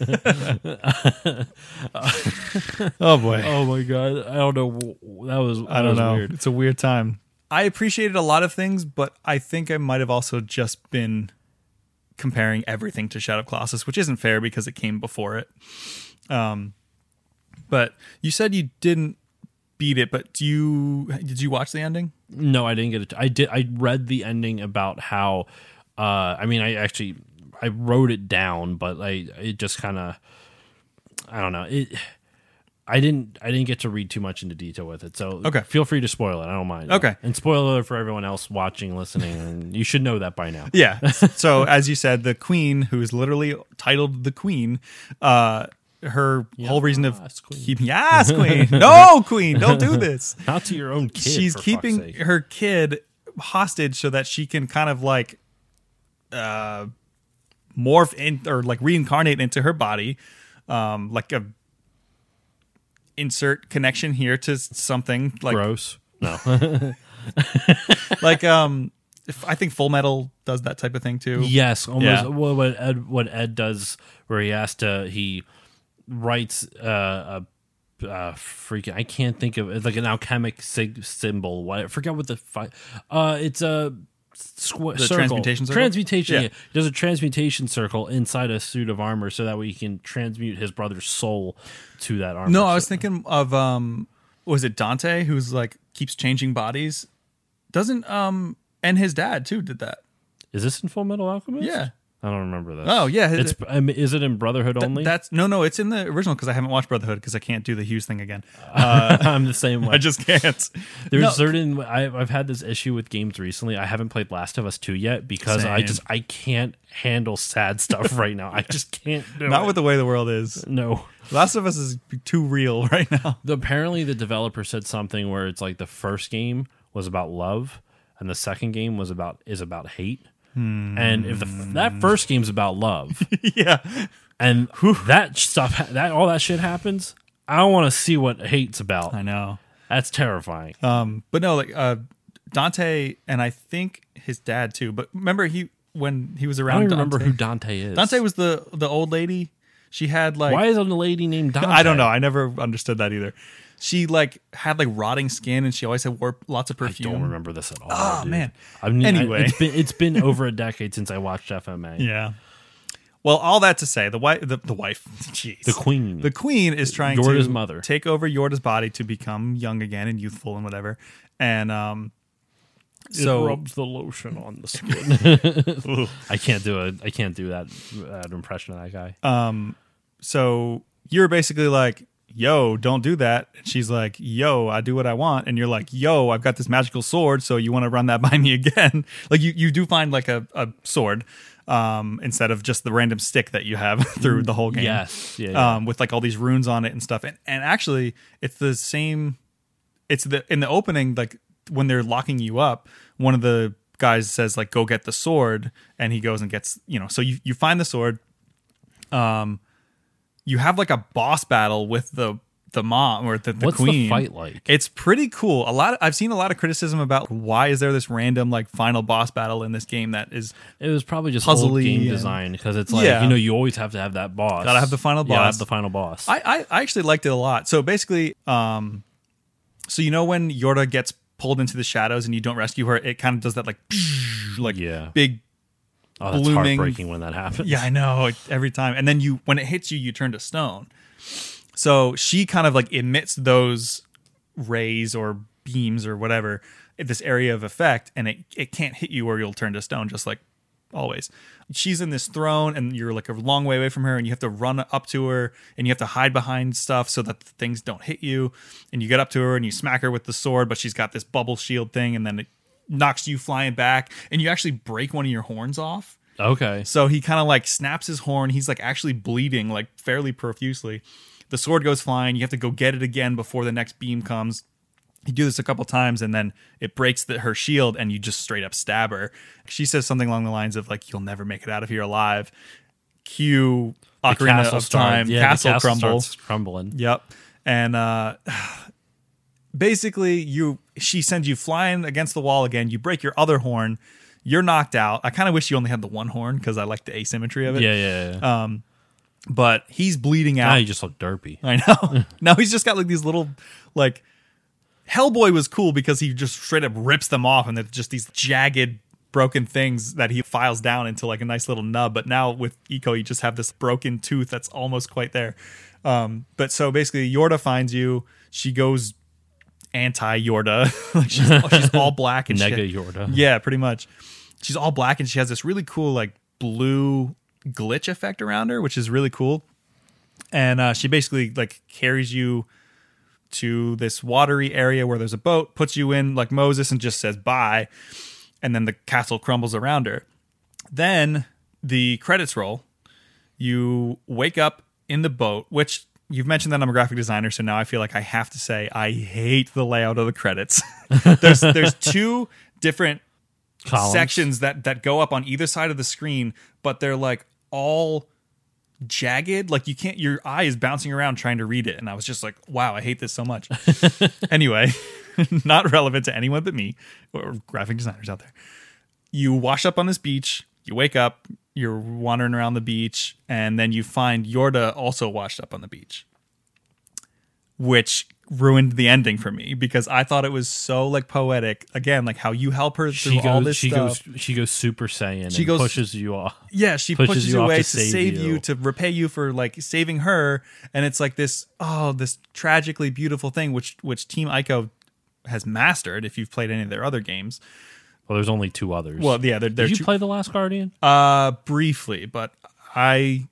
Oh boy. Oh my god. I don't know. I don't know. Weird. It's a weird time. I appreciated a lot of things, but I think I might have also just been comparing everything to Shadow of Colossus, which isn't fair because it came before it. But you said you didn't beat it, but did you watch the ending? No, I didn't get it. I read the ending about how I wrote it down, but it just kind of, I don't know. I didn't get to read too much into detail with it, so Okay. feel free to spoil it. I don't mind. Okay. And spoiler for everyone else watching, listening, and you should know that by now. Yeah. So as you said, the queen, who is literally titled the queen, her whole reason of Yes, queen. keeping queen, no queen, don't do this. Not to your own kid. She's for fuck's keeping sake. her kid hostage so that she can kind of like morph in or like reincarnate into her body, like a insert connection here to something like Gross. No. like I think Full Metal does that type of thing too. Yes, almost. Yeah. What Ed does, where he writes freaking. I can't think of it's like an alchemic symbol. What I forgot what the it's a circle. transmutation circle? Transmutation. Yeah. Yeah. He does a transmutation circle inside a suit of armor, so that way he can transmute his brother's soul to that armor. No, I was thinking of was it Dante who's like keeps changing bodies? Doesn't and his dad too did that. Is this in Full Metal Alchemist? Yeah. I don't remember this. Oh yeah, It's is it in Brotherhood only? that's no, it's in the original because I haven't watched Brotherhood because I can't do the Hughes thing again. I'm the same way. I just can't. There's No. certain I've had this issue with games recently. I haven't played Last of Us 2 yet because Same. I can't handle sad stuff right now. I just can't do Not it. with the way the world is. No. Last of Us is too real right now. Apparently the developer said something where it's like the first game was about love and the second game is about hate. And if that first game's about love Yeah. and that stuff all that shit happens, I don't want to see what hate's about. I know. That's terrifying. But no, like Dante and I think his dad too. But remember when he was I around. don't even remember Dante, who Dante is. Dante was the old lady. She had like Why is it a lady named Dante? I don't know. I never understood that either. She like had like rotting skin and she always wore lots of I perfume. don't remember this at all. Oh, dude. man. I mean, Anyway. it's been over a decade since I watched FMA. Yeah. Well, all that to say, the wife, jeez, The queen. the queen is trying Yorda's to mother. take over Yorda's body to become young again and youthful and whatever. And so it rubs the lotion on the skin. I can't do that impression of that guy. so you're basically like, yo, don't do that. And she's like, yo, I do what I want. And you're like, yo, I've got this magical sword, so you want to run that by me again? Like you do find like a sword instead of just the random stick that you have through the whole game. Yes. Yeah. With like all these runes on it and stuff. And actually it's the same. It's in the opening, like when they're locking you up, one of the guys says like, go get the sword. And he goes and gets, so you find the sword. You have like a boss battle with the mom or the What's queen. the fight like? It's pretty cool. I've seen a lot of criticism about why is there this random like final boss battle in this game that is It was probably just old puzzly game and- design because it's like Yeah. you always have to have that boss. Gotta have the final Yeah, boss. have the final boss. I actually liked it a lot. So basically, so when Yorda gets pulled into the shadows and you don't rescue her, it kind of does that like Yeah. big. Oh, that's blooming- heartbreaking when that happens. Yeah, I know, every time. And then when it hits you, you turn to stone. So she kind of like emits those rays or beams or whatever at this area of effect, and it can't hit you or you'll turn to stone, just like always. She's in this throne and you're like a long way away from her and you have to run up to her and you have to hide behind stuff so that the things don't hit you. And you get up to her and you smack her with the sword, but she's got this bubble shield thing and then it knocks you flying back and you actually break one of your horns off. Okay. So he kind of like snaps his horn. He's like actually bleeding like fairly profusely. The sword goes flying. You have to go get it again before the next beam comes. You do this a couple times and then it breaks her shield and you just straight up stab her. She says something along the lines of like, you'll never make it out of here alive. Cue Ocarina of Time, castle crumble. starts crumbling. Yep. And basically she sends you flying against the wall again. You break your other horn. You're knocked out. I kind of wish you only had the one horn because I like the asymmetry of it. Yeah. But he's bleeding out. Now you just look derpy. I know. Now he's just got like these little, like, Hellboy was cool because he just straight up rips them off and they're just these jagged, broken things that he files down into like a nice little nub. But now with Ico, you just have this broken tooth that's almost quite there. But so basically, Yorda finds you. She goes anti-Yorda. Like she's all black and Nega shit. Yorda. Yeah, pretty much. She's all black and she has this really cool like blue glitch effect around her, which is really cool. And she basically like carries you to this watery area where there's a boat, puts you in like Moses and just says bye. And then the castle crumbles around her. Then the credits roll. You wake up in the boat, which you've mentioned that I'm a graphic designer, so now I feel like I have to say I hate the layout of the credits. there's two different Columns. sections that go up on either side of the screen, but they're like all jagged. Like you can't, your eye is bouncing around trying to read it. And I was just like, wow, I hate this so much. Anyway, not relevant to anyone but me or graphic designers out there. You wash up on this beach, you wake up, you're wandering around the beach, and then you find Yorda also washed up on the beach, which ruined the ending for me because I thought it was so like poetic. Again, like how you help her through all this stuff. She goes Super Saiyan She and goes, pushes you off. Yeah, she pushes you off away to to save you, to repay you for like saving her, and it's like this this tragically beautiful thing which Team Ico has mastered if you've played any of their other games. Well, there's only two others. Well, yeah, they're did you play The Last Guardian? Briefly, but I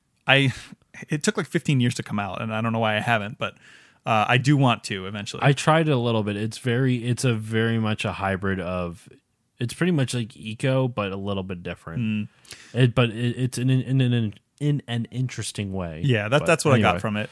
it took like 15 years to come out, and I don't know why I haven't, but I do want to eventually. I tried it a little bit. It's a very much a hybrid of. It's pretty much like Eco, but a little bit different. It's in an interesting way. Yeah, that's what anyway. I got from it.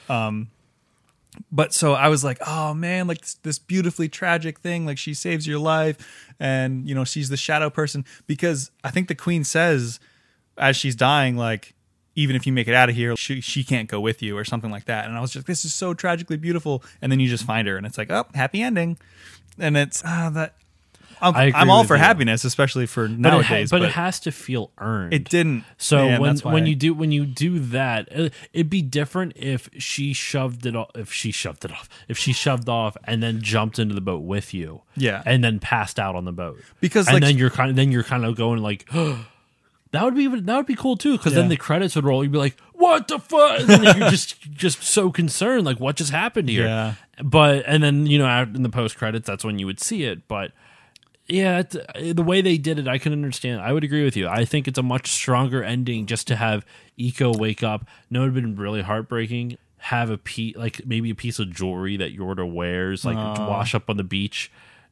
But so I was like, oh man, like this beautifully tragic thing, like she saves your life, and you know she's the shadow person, because I think the queen says as she's dying, like, even if you make it out of here, she can't go with you or something like that. And I was just, this is so tragically beautiful. And then you just find her and it's like, oh, happy ending. And it's that I'm all for happiness, especially for nowadays. But it has to feel earned. It didn't. So when you do that, it'd be different if she shoved off, if she shoved off and then jumped into the boat with you. Yeah. And then passed out on the boat. Because and then you're kind of going like, that would be cool too, because then the credits would roll. You'd be like, "What the fuck?" And then you're just so concerned, like, what just happened here? Yeah. But and then out in the post credits, that's when you would see it. But yeah, the way they did it, I can understand. I would agree with you. I think it's a much stronger ending just to have Eco wake up. No, it would have been really heartbreaking. Have maybe a piece of jewelry that Yorda wears, like wash up on the beach.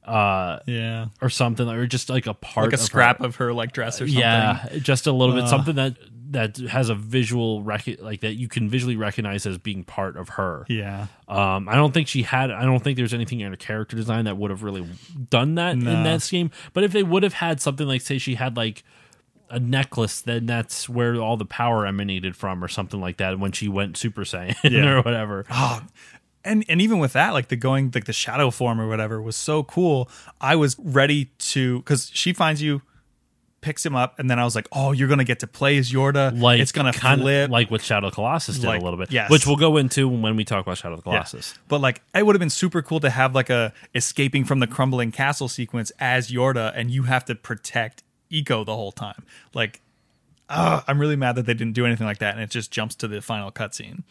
Or something, or just like a part, like a scrap of her like dress or something. Yeah, just a little bit, something that has a visual like that you can visually recognize as being part of her. Yeah. I don't think there's anything in her character design that would have really done that in that game. But if they would have had something like, say she had like a necklace, then that's where all the power emanated from, or something like that, when she went Super Saiyan or whatever. And even with that, like the shadow form or whatever was so cool. I was ready to, because she finds you, picks him up, and then I was like, oh, you're gonna get to play as Yorda. Like, it's gonna flip, like what Shadow of the Colossus did a little bit. Yes. Which we'll go into when we talk about Shadow of the Colossus. Yeah. But like, it would have been super cool to have like a escaping from the crumbling castle sequence as Yorda, and you have to protect Eco the whole time. Like, I'm really mad that they didn't do anything like that, and it just jumps to the final cutscene.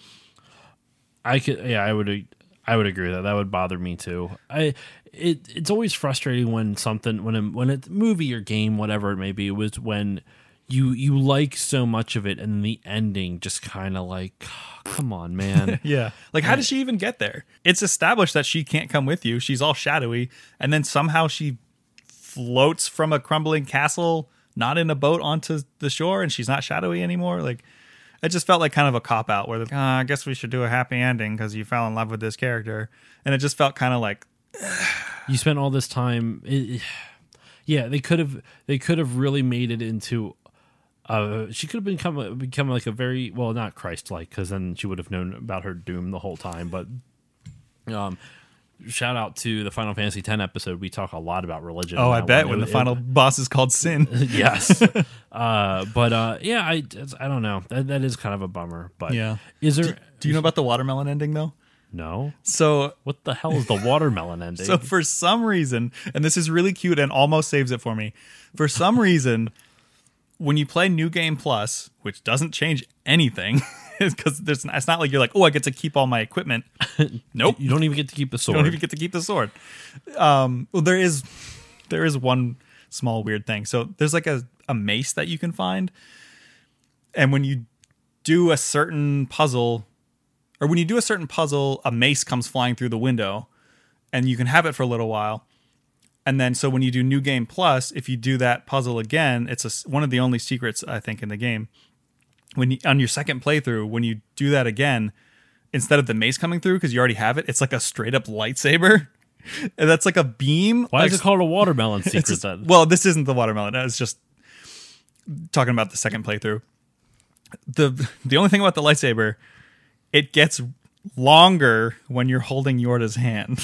I would agree with that. That would bother me too. It's always frustrating when something, when it's a movie or game, whatever it may be, was when you like so much of it and the ending just kind of like, oh, come on, man. Yeah. Like, how does she even get there? It's established that she can't come with you. She's all shadowy, and then somehow she floats from a crumbling castle, not in a boat, onto the shore, and she's not shadowy anymore. Like, it just felt like kind of a cop-out where I guess we should do a happy ending because you fell in love with this character. And it just felt kind of like... You spent all this time... they could have really made it into... she could have become like a very... Well, not Christ-like, because then she would have known about her doom the whole time. But shout out to the Final Fantasy X episode. We talk a lot about religion. Oh, I bet, when the final boss is called Sin. Yes. I don't know. That is kind of a bummer. But yeah. Is there? Do you know about the watermelon ending though? No. So what the hell is the watermelon ending? So for some reason, and this is really cute and almost saves it for me. For some reason, when you play New Game Plus, which doesn't change anything, because it's not like you're like, oh, I get to keep all my equipment. Nope. You don't even get to keep the sword. You don't even get to keep the sword. Well, there is one small weird thing. So there's like a mace that you can find, and when you do a certain puzzle, or when you do a certain puzzle, a mace comes flying through the window, and you can have it for a little while. And then, so when you do New Game Plus, if you do that puzzle again, it's one of the only secrets, I think, in the game. On your second playthrough, when you do that again, instead of the mace coming through, because you already have it, it's like a straight up lightsaber. And that's like a beam. Why is it called a watermelon secret then? Well, this isn't the watermelon. It's just talking about the second playthrough. The only thing about the lightsaber, it gets longer when you're holding Yorda's hand.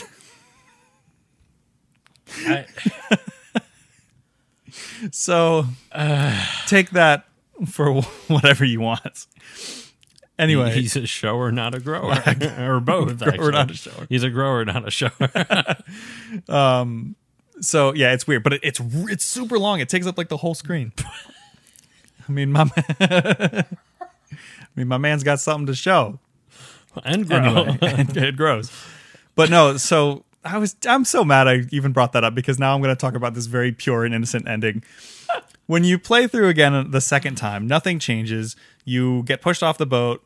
So take that for whatever you want. Anyway, he's a shower, not a grower, or both. Grower, not a shower. He's a grower, not a shower. So yeah, it's weird, but it's super long. It takes up like the whole screen. I mean, my man's got something to show, and grow. anyway, and it grows. But no, so I'm so mad I even brought that up, because now I'm going to talk about this very pure and innocent ending. When you play through again the second time, nothing changes. You get pushed off the boat,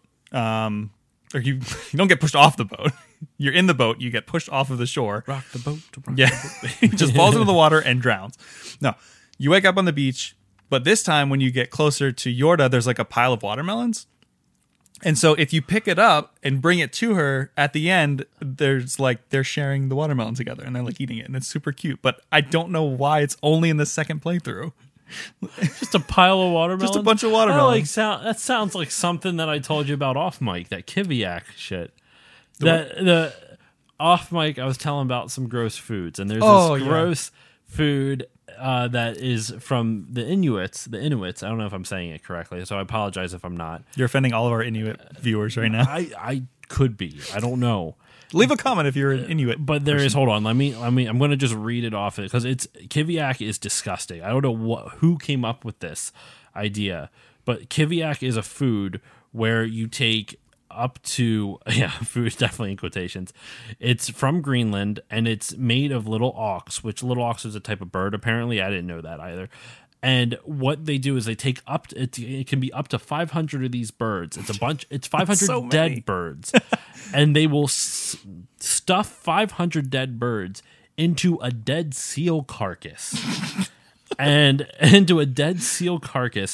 or you don't get pushed off the boat. You're in the boat. You get pushed off of the shore. Rock the boat. Yeah, he just falls into the water and drowns. No, you wake up on the beach, but this time when you get closer to Yorda, there's like a pile of watermelons. And so if you pick it up and bring it to her at the end, there's like they're sharing the watermelon together and they're like eating it, and it's super cute. But I don't know why it's only in the second playthrough. Just a pile of watermelons. Just a bunch of watermelons. That sounds like something that I told you about off mic. That Kiviak shit. The off mic, I was telling about some gross foods, and there's this gross food that is from the Inuits. The Inuits. I don't know if I'm saying it correctly, so I apologize if I'm not. You're offending all of our Inuit viewers right now. I could be. I don't know. Leave a comment if you're an Inuit. But there is. Hold on. Let me. I'm going to just read it off it, because Kiviak is disgusting. I don't know who came up with this idea, but Kiviak is a food where you take up to food, definitely in quotations. It's from Greenland, and it's made of little auks, which little auks is a type of bird. Apparently, I didn't know that either. And what they do is they take it can be up to 500 of these birds. It's a bunch. It's 500 so dead birds, and they will stuff 500 dead birds into a dead seal carcass, and into a dead seal carcass,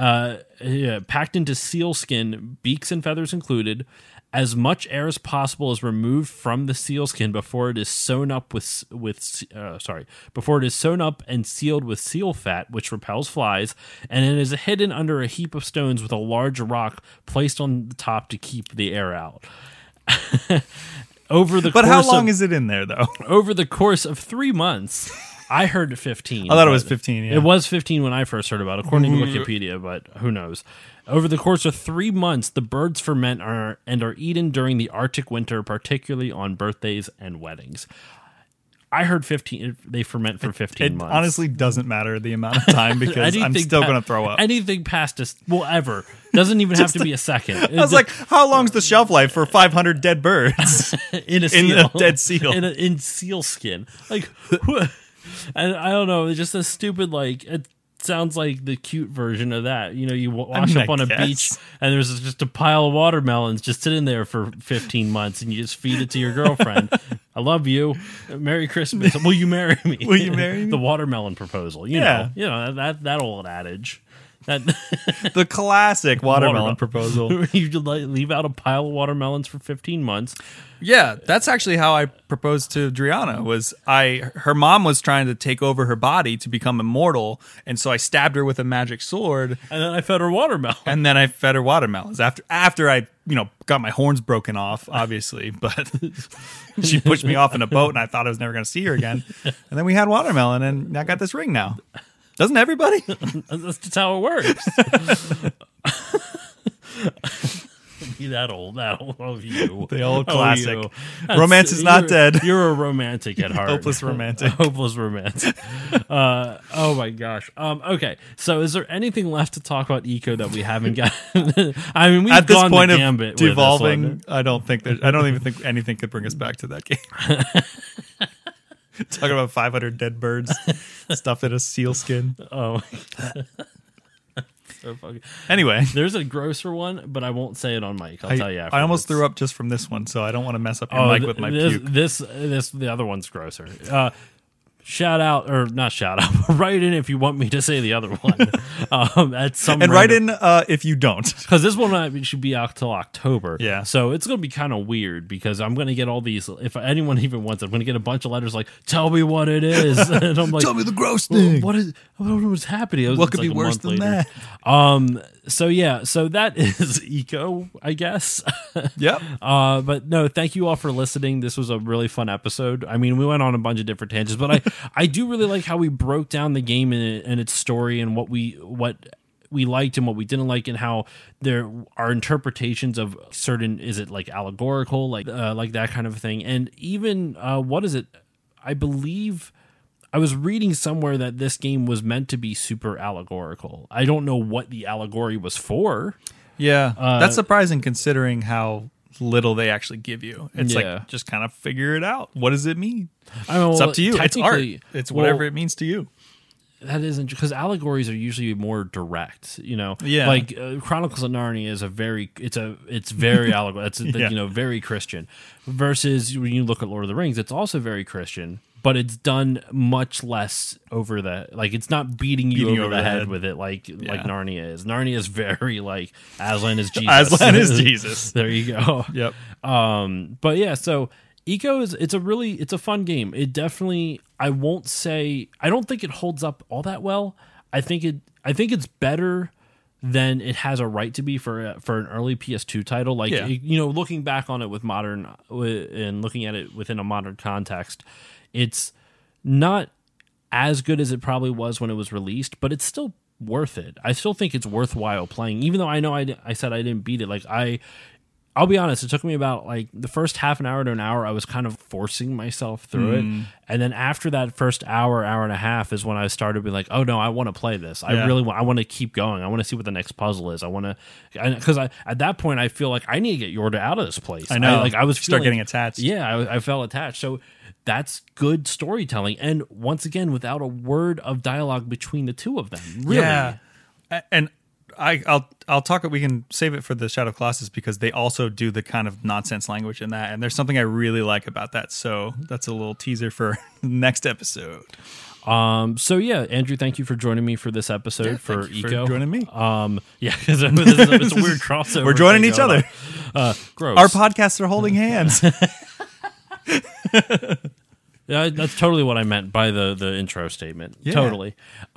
packed into seal skin, beaks and feathers included. As much air as possible is removed from the seal skin before it is sewn up before it is sewn up and sealed with seal fat, which repels flies, and it is hidden under a heap of stones with a large rock placed on the top to keep the air out. But how long is it in there, though? Over the course of 3 months. I heard 15. I thought it was 15, yeah. It was 15 when I first heard about it, according to Wikipedia, but who knows. Over the course of 3 months, the birds ferment and are eaten during the Arctic winter, particularly on birthdays and weddings. I heard 15. They ferment for 15 months. It honestly doesn't matter the amount of time, because I'm still going to throw up. Anything past us, ever. Doesn't even have to be a second. I was like, how long's the shelf life for 500 dead birds? in a dead seal. In seal skin. Like, and I don't know, it's just a stupid, like, it sounds like the cute version of that. You know, you wash up on a beach and there's just a pile of watermelons just sitting there for 15 months, and you just feed it to your girlfriend. I love you. Merry Christmas. Will you marry me? Will you marry me? The watermelon proposal. You know that old adage. The classic watermelon proposal. You leave out a pile of watermelons for 15 months. Yeah, that's actually how I proposed to Driana. Her mom was trying to take over her body to become immortal, and so I stabbed her with a magic sword. And then I fed her watermelon. And then I fed her watermelons after I, got my horns broken off, obviously. But she pushed me off in a boat, and I thought I was never going to see her again. And then we had watermelon, and I got this ring now. Doesn't everybody? That's just how it works. That old of you. The old classic. Romance is not dead. You're a romantic at heart. Hopeless romantic. Hopeless romantic. Oh my gosh. Okay. So is there anything left to talk about Eco that we havenking gotten? I mean, we've at this gone point the of gambit devolving. With this one. I don't even think anything could bring us back to that game. Talking about 500 dead birds stuffed in a seal skin. Oh. So funny. Anyway, There's a grosser one, but I won't say it on mic. I'll tell you afterwards. I almost threw up just from this one, so I don't want to mess up your mic with my puke. The other one's grosser. Shout out, or not shout out, write in if you want me to say the other one. At some and write in if you don't. Because this one should be out till October. Yeah. So it's going to be kind of weird because I'm going to get all these, if anyone even wants it, I'm going to get a bunch of letters like, tell me what it is. And I'm like, tell me the gross thing. What is, I don't know what's happening. What could be worse than that? So yeah, so that is Eco, I guess. Yep. But no, thank you all for listening. This was a really fun episode. I mean, we went on a bunch of different tangents, but I do really like how we broke down the game and its story and what we liked and what we didn't like, and how there are interpretations of certain, is it like allegorical, like that kind of thing. And even what is it? I believe I was reading somewhere that this game was meant to be super allegorical. I don't know what the allegory was for. Yeah, that's surprising considering how little they actually give you. It's like, just kind of figure it out. What does it mean? It's up to you. It's art. It's whatever it means to you. That isn't, because allegories are usually more direct, Yeah. Like Chronicles of Narnia is it's very allegorical. It's very Christian. Versus when you look at Lord of the Rings, it's also very Christian, but it's done much less over the, like, it's not beating you over the head with it like Narnia is. Narnia is very like Aslan is Jesus. Aslan is Jesus. There you go. Yep. But yeah, so Eco it's a fun game. It definitely, I won't say, I don't think it holds up all that well. I think it's better than it has a right to be for an early PS2 title. Like, looking back on it with modern and looking at it within a modern context, it's not as good as it probably was when it was released, but it's still worth it. I still think it's worthwhile playing, even though I know I said I didn't beat it. Like, I'll be honest, it took me about like the first half an hour to an hour, I was kind of forcing myself through it. And then after that first hour and a half is when I started being like, oh no, I want to play this. I want to keep going. I want to see what the next puzzle is. Because at that point I feel like I need to get Yorda out of this place. I know. I was start getting attached. Yeah, I felt attached. So that's good storytelling. And once again, without a word of dialogue between the two of them. Really. Yeah. And I'll talk. We can save it for the Shadow Colossus because they also do the kind of nonsense language in that, and there's something I really like about that. So that's a little teaser for the next episode. So yeah, Andrew, thank you for joining me for this episode for Eco. For joining me. Yeah, because it's a weird crossover. We're joining each other. Gross. Our podcasts are holding hands. Yeah, that's totally what I meant by the intro statement. Yeah. Totally.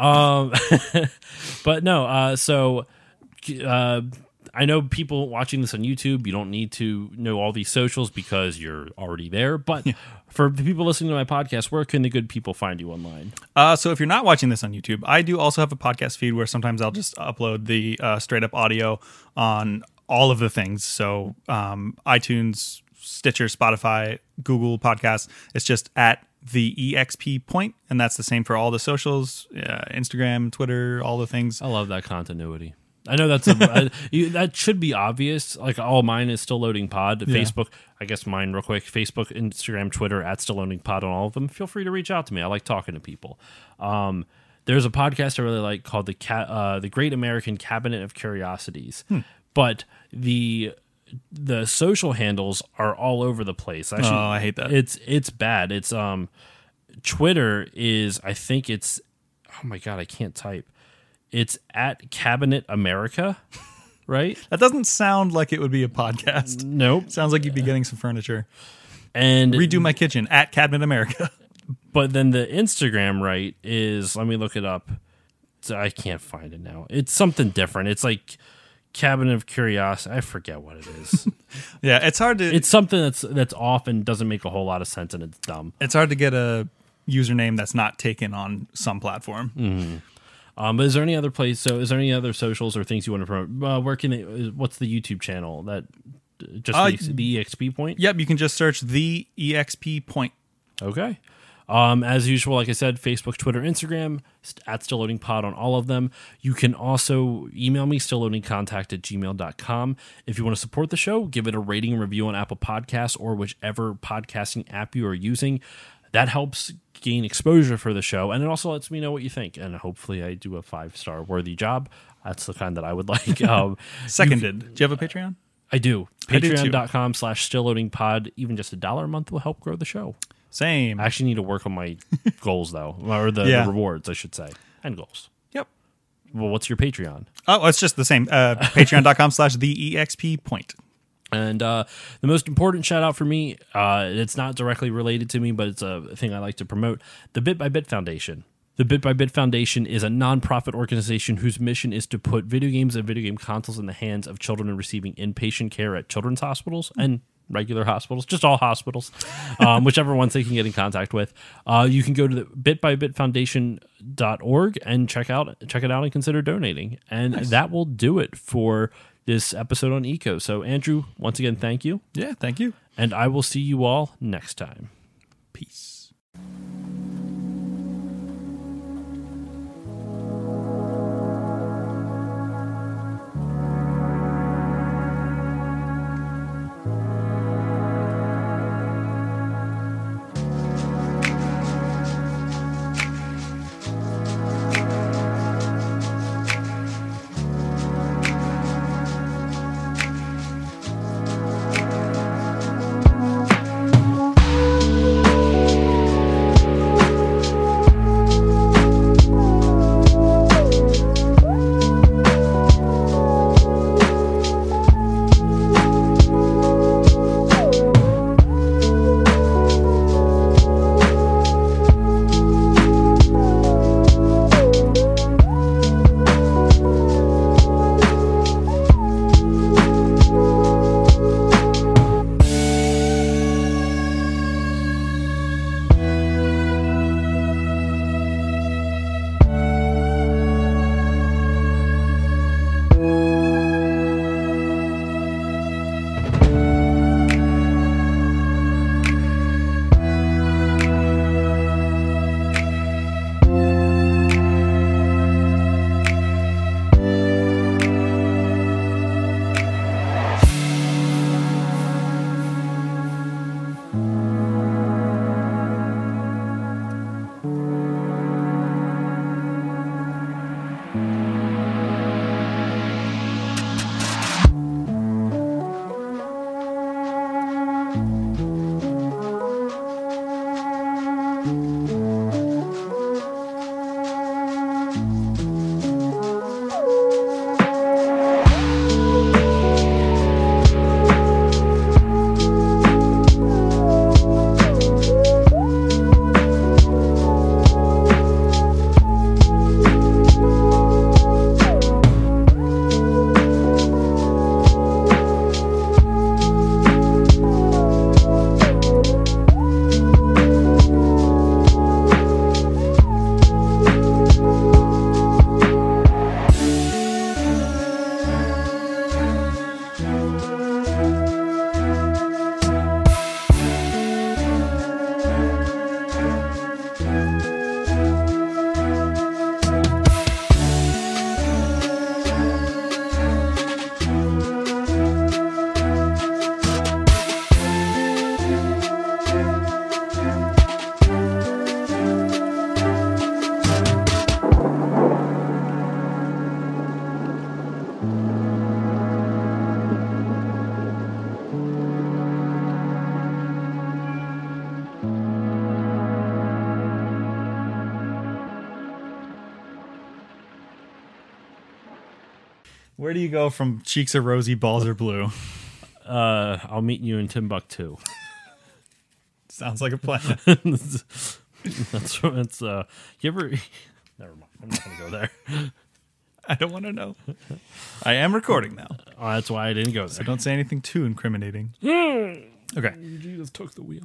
But no, so I know people watching this on YouTube, you don't need to know all these socials because you're already there. But for the people listening to my podcast, where can the good people find you online? So if you're not watching this on YouTube, I do also have a podcast feed where sometimes I'll just upload the straight up audio on all of the things. So iTunes, Stitcher, Spotify, Google Podcasts. It's just at the EXP point, and that's the same for all the socials, Instagram, Twitter, all the things. I love that continuity. I know that's that should be obvious. Like, all mine is Still Loading Pod. Facebook, I guess mine real quick. Facebook, Instagram, Twitter at Still Loading Pod on all of them. Feel free to reach out to me. I like talking to people. There's a podcast I really like called the Great American Cabinet of Curiosities, but the social handles are all over the place. Actually, I hate that. It's bad. It's Twitter is, I think it's, oh my god, I can't type. It's at Cabinet America, right? That doesn't sound like it would be a podcast. Nope. Sounds like you'd be getting some furniture. And Redo My Kitchen at Cabinet America. But then the Instagram, right, is, let me look it up. I can't find it now. It's something different. It's like Cabinet of Curiosity. I forget what it is. Yeah, it's hard to... It's something that's off and doesn't make a whole lot of sense, and it's dumb. It's hard to get a username that's not taken on some platform. Mm-hmm. But is there any other place? So, is there any other socials or things you want to promote? Where can they? What's the YouTube channel that just the EXP point? Yep, you can just search the EXP point. Okay. As usual, like I said, Facebook, Twitter, Instagram, at StillLoadingPod on all of them. You can also email me, stillloadingcontact@gmail.com. If you want to support the show, give it a rating and review on Apple Podcasts or whichever podcasting app you are using. that helps gain exposure for the show, and it also lets me know what you think, and hopefully I do a 5-star worthy job. That's the kind that I would like. Seconded. Do you have a Patreon? I do. I do too. Patreon.com/stillloadingpod. Even just $1 a month will help grow the show. Same. I actually need to work on my goals, though, or the rewards, I should say, and goals. Yep. Well, what's your Patreon? Oh, it's just the same. Patreon.com/theexp point. And the most important shout out for me, it's not directly related to me, but it's a thing I like to promote, the Bit by Bit Foundation. The Bit by Bit Foundation is a nonprofit organization whose mission is to put video games and video game consoles in the hands of children receiving inpatient care at children's hospitals and regular hospitals, just all hospitals, whichever ones they can get in contact with. You can go to the bitbybitfoundation.org and check it out and consider donating. And that will do it for this episode on Eco. So, Andrew, once again, thank you. Yeah, thank you. And I will see you all next time. Peace. Where do you go from cheeks are rosy, balls are blue? I'll meet you in Timbuktu. Sounds like a plan. that's you ever never mind. I'm not gonna go there. I don't want to know. I am recording now. Oh, that's why I didn't go there. So don't say anything too incriminating. Okay. You just took the wheel.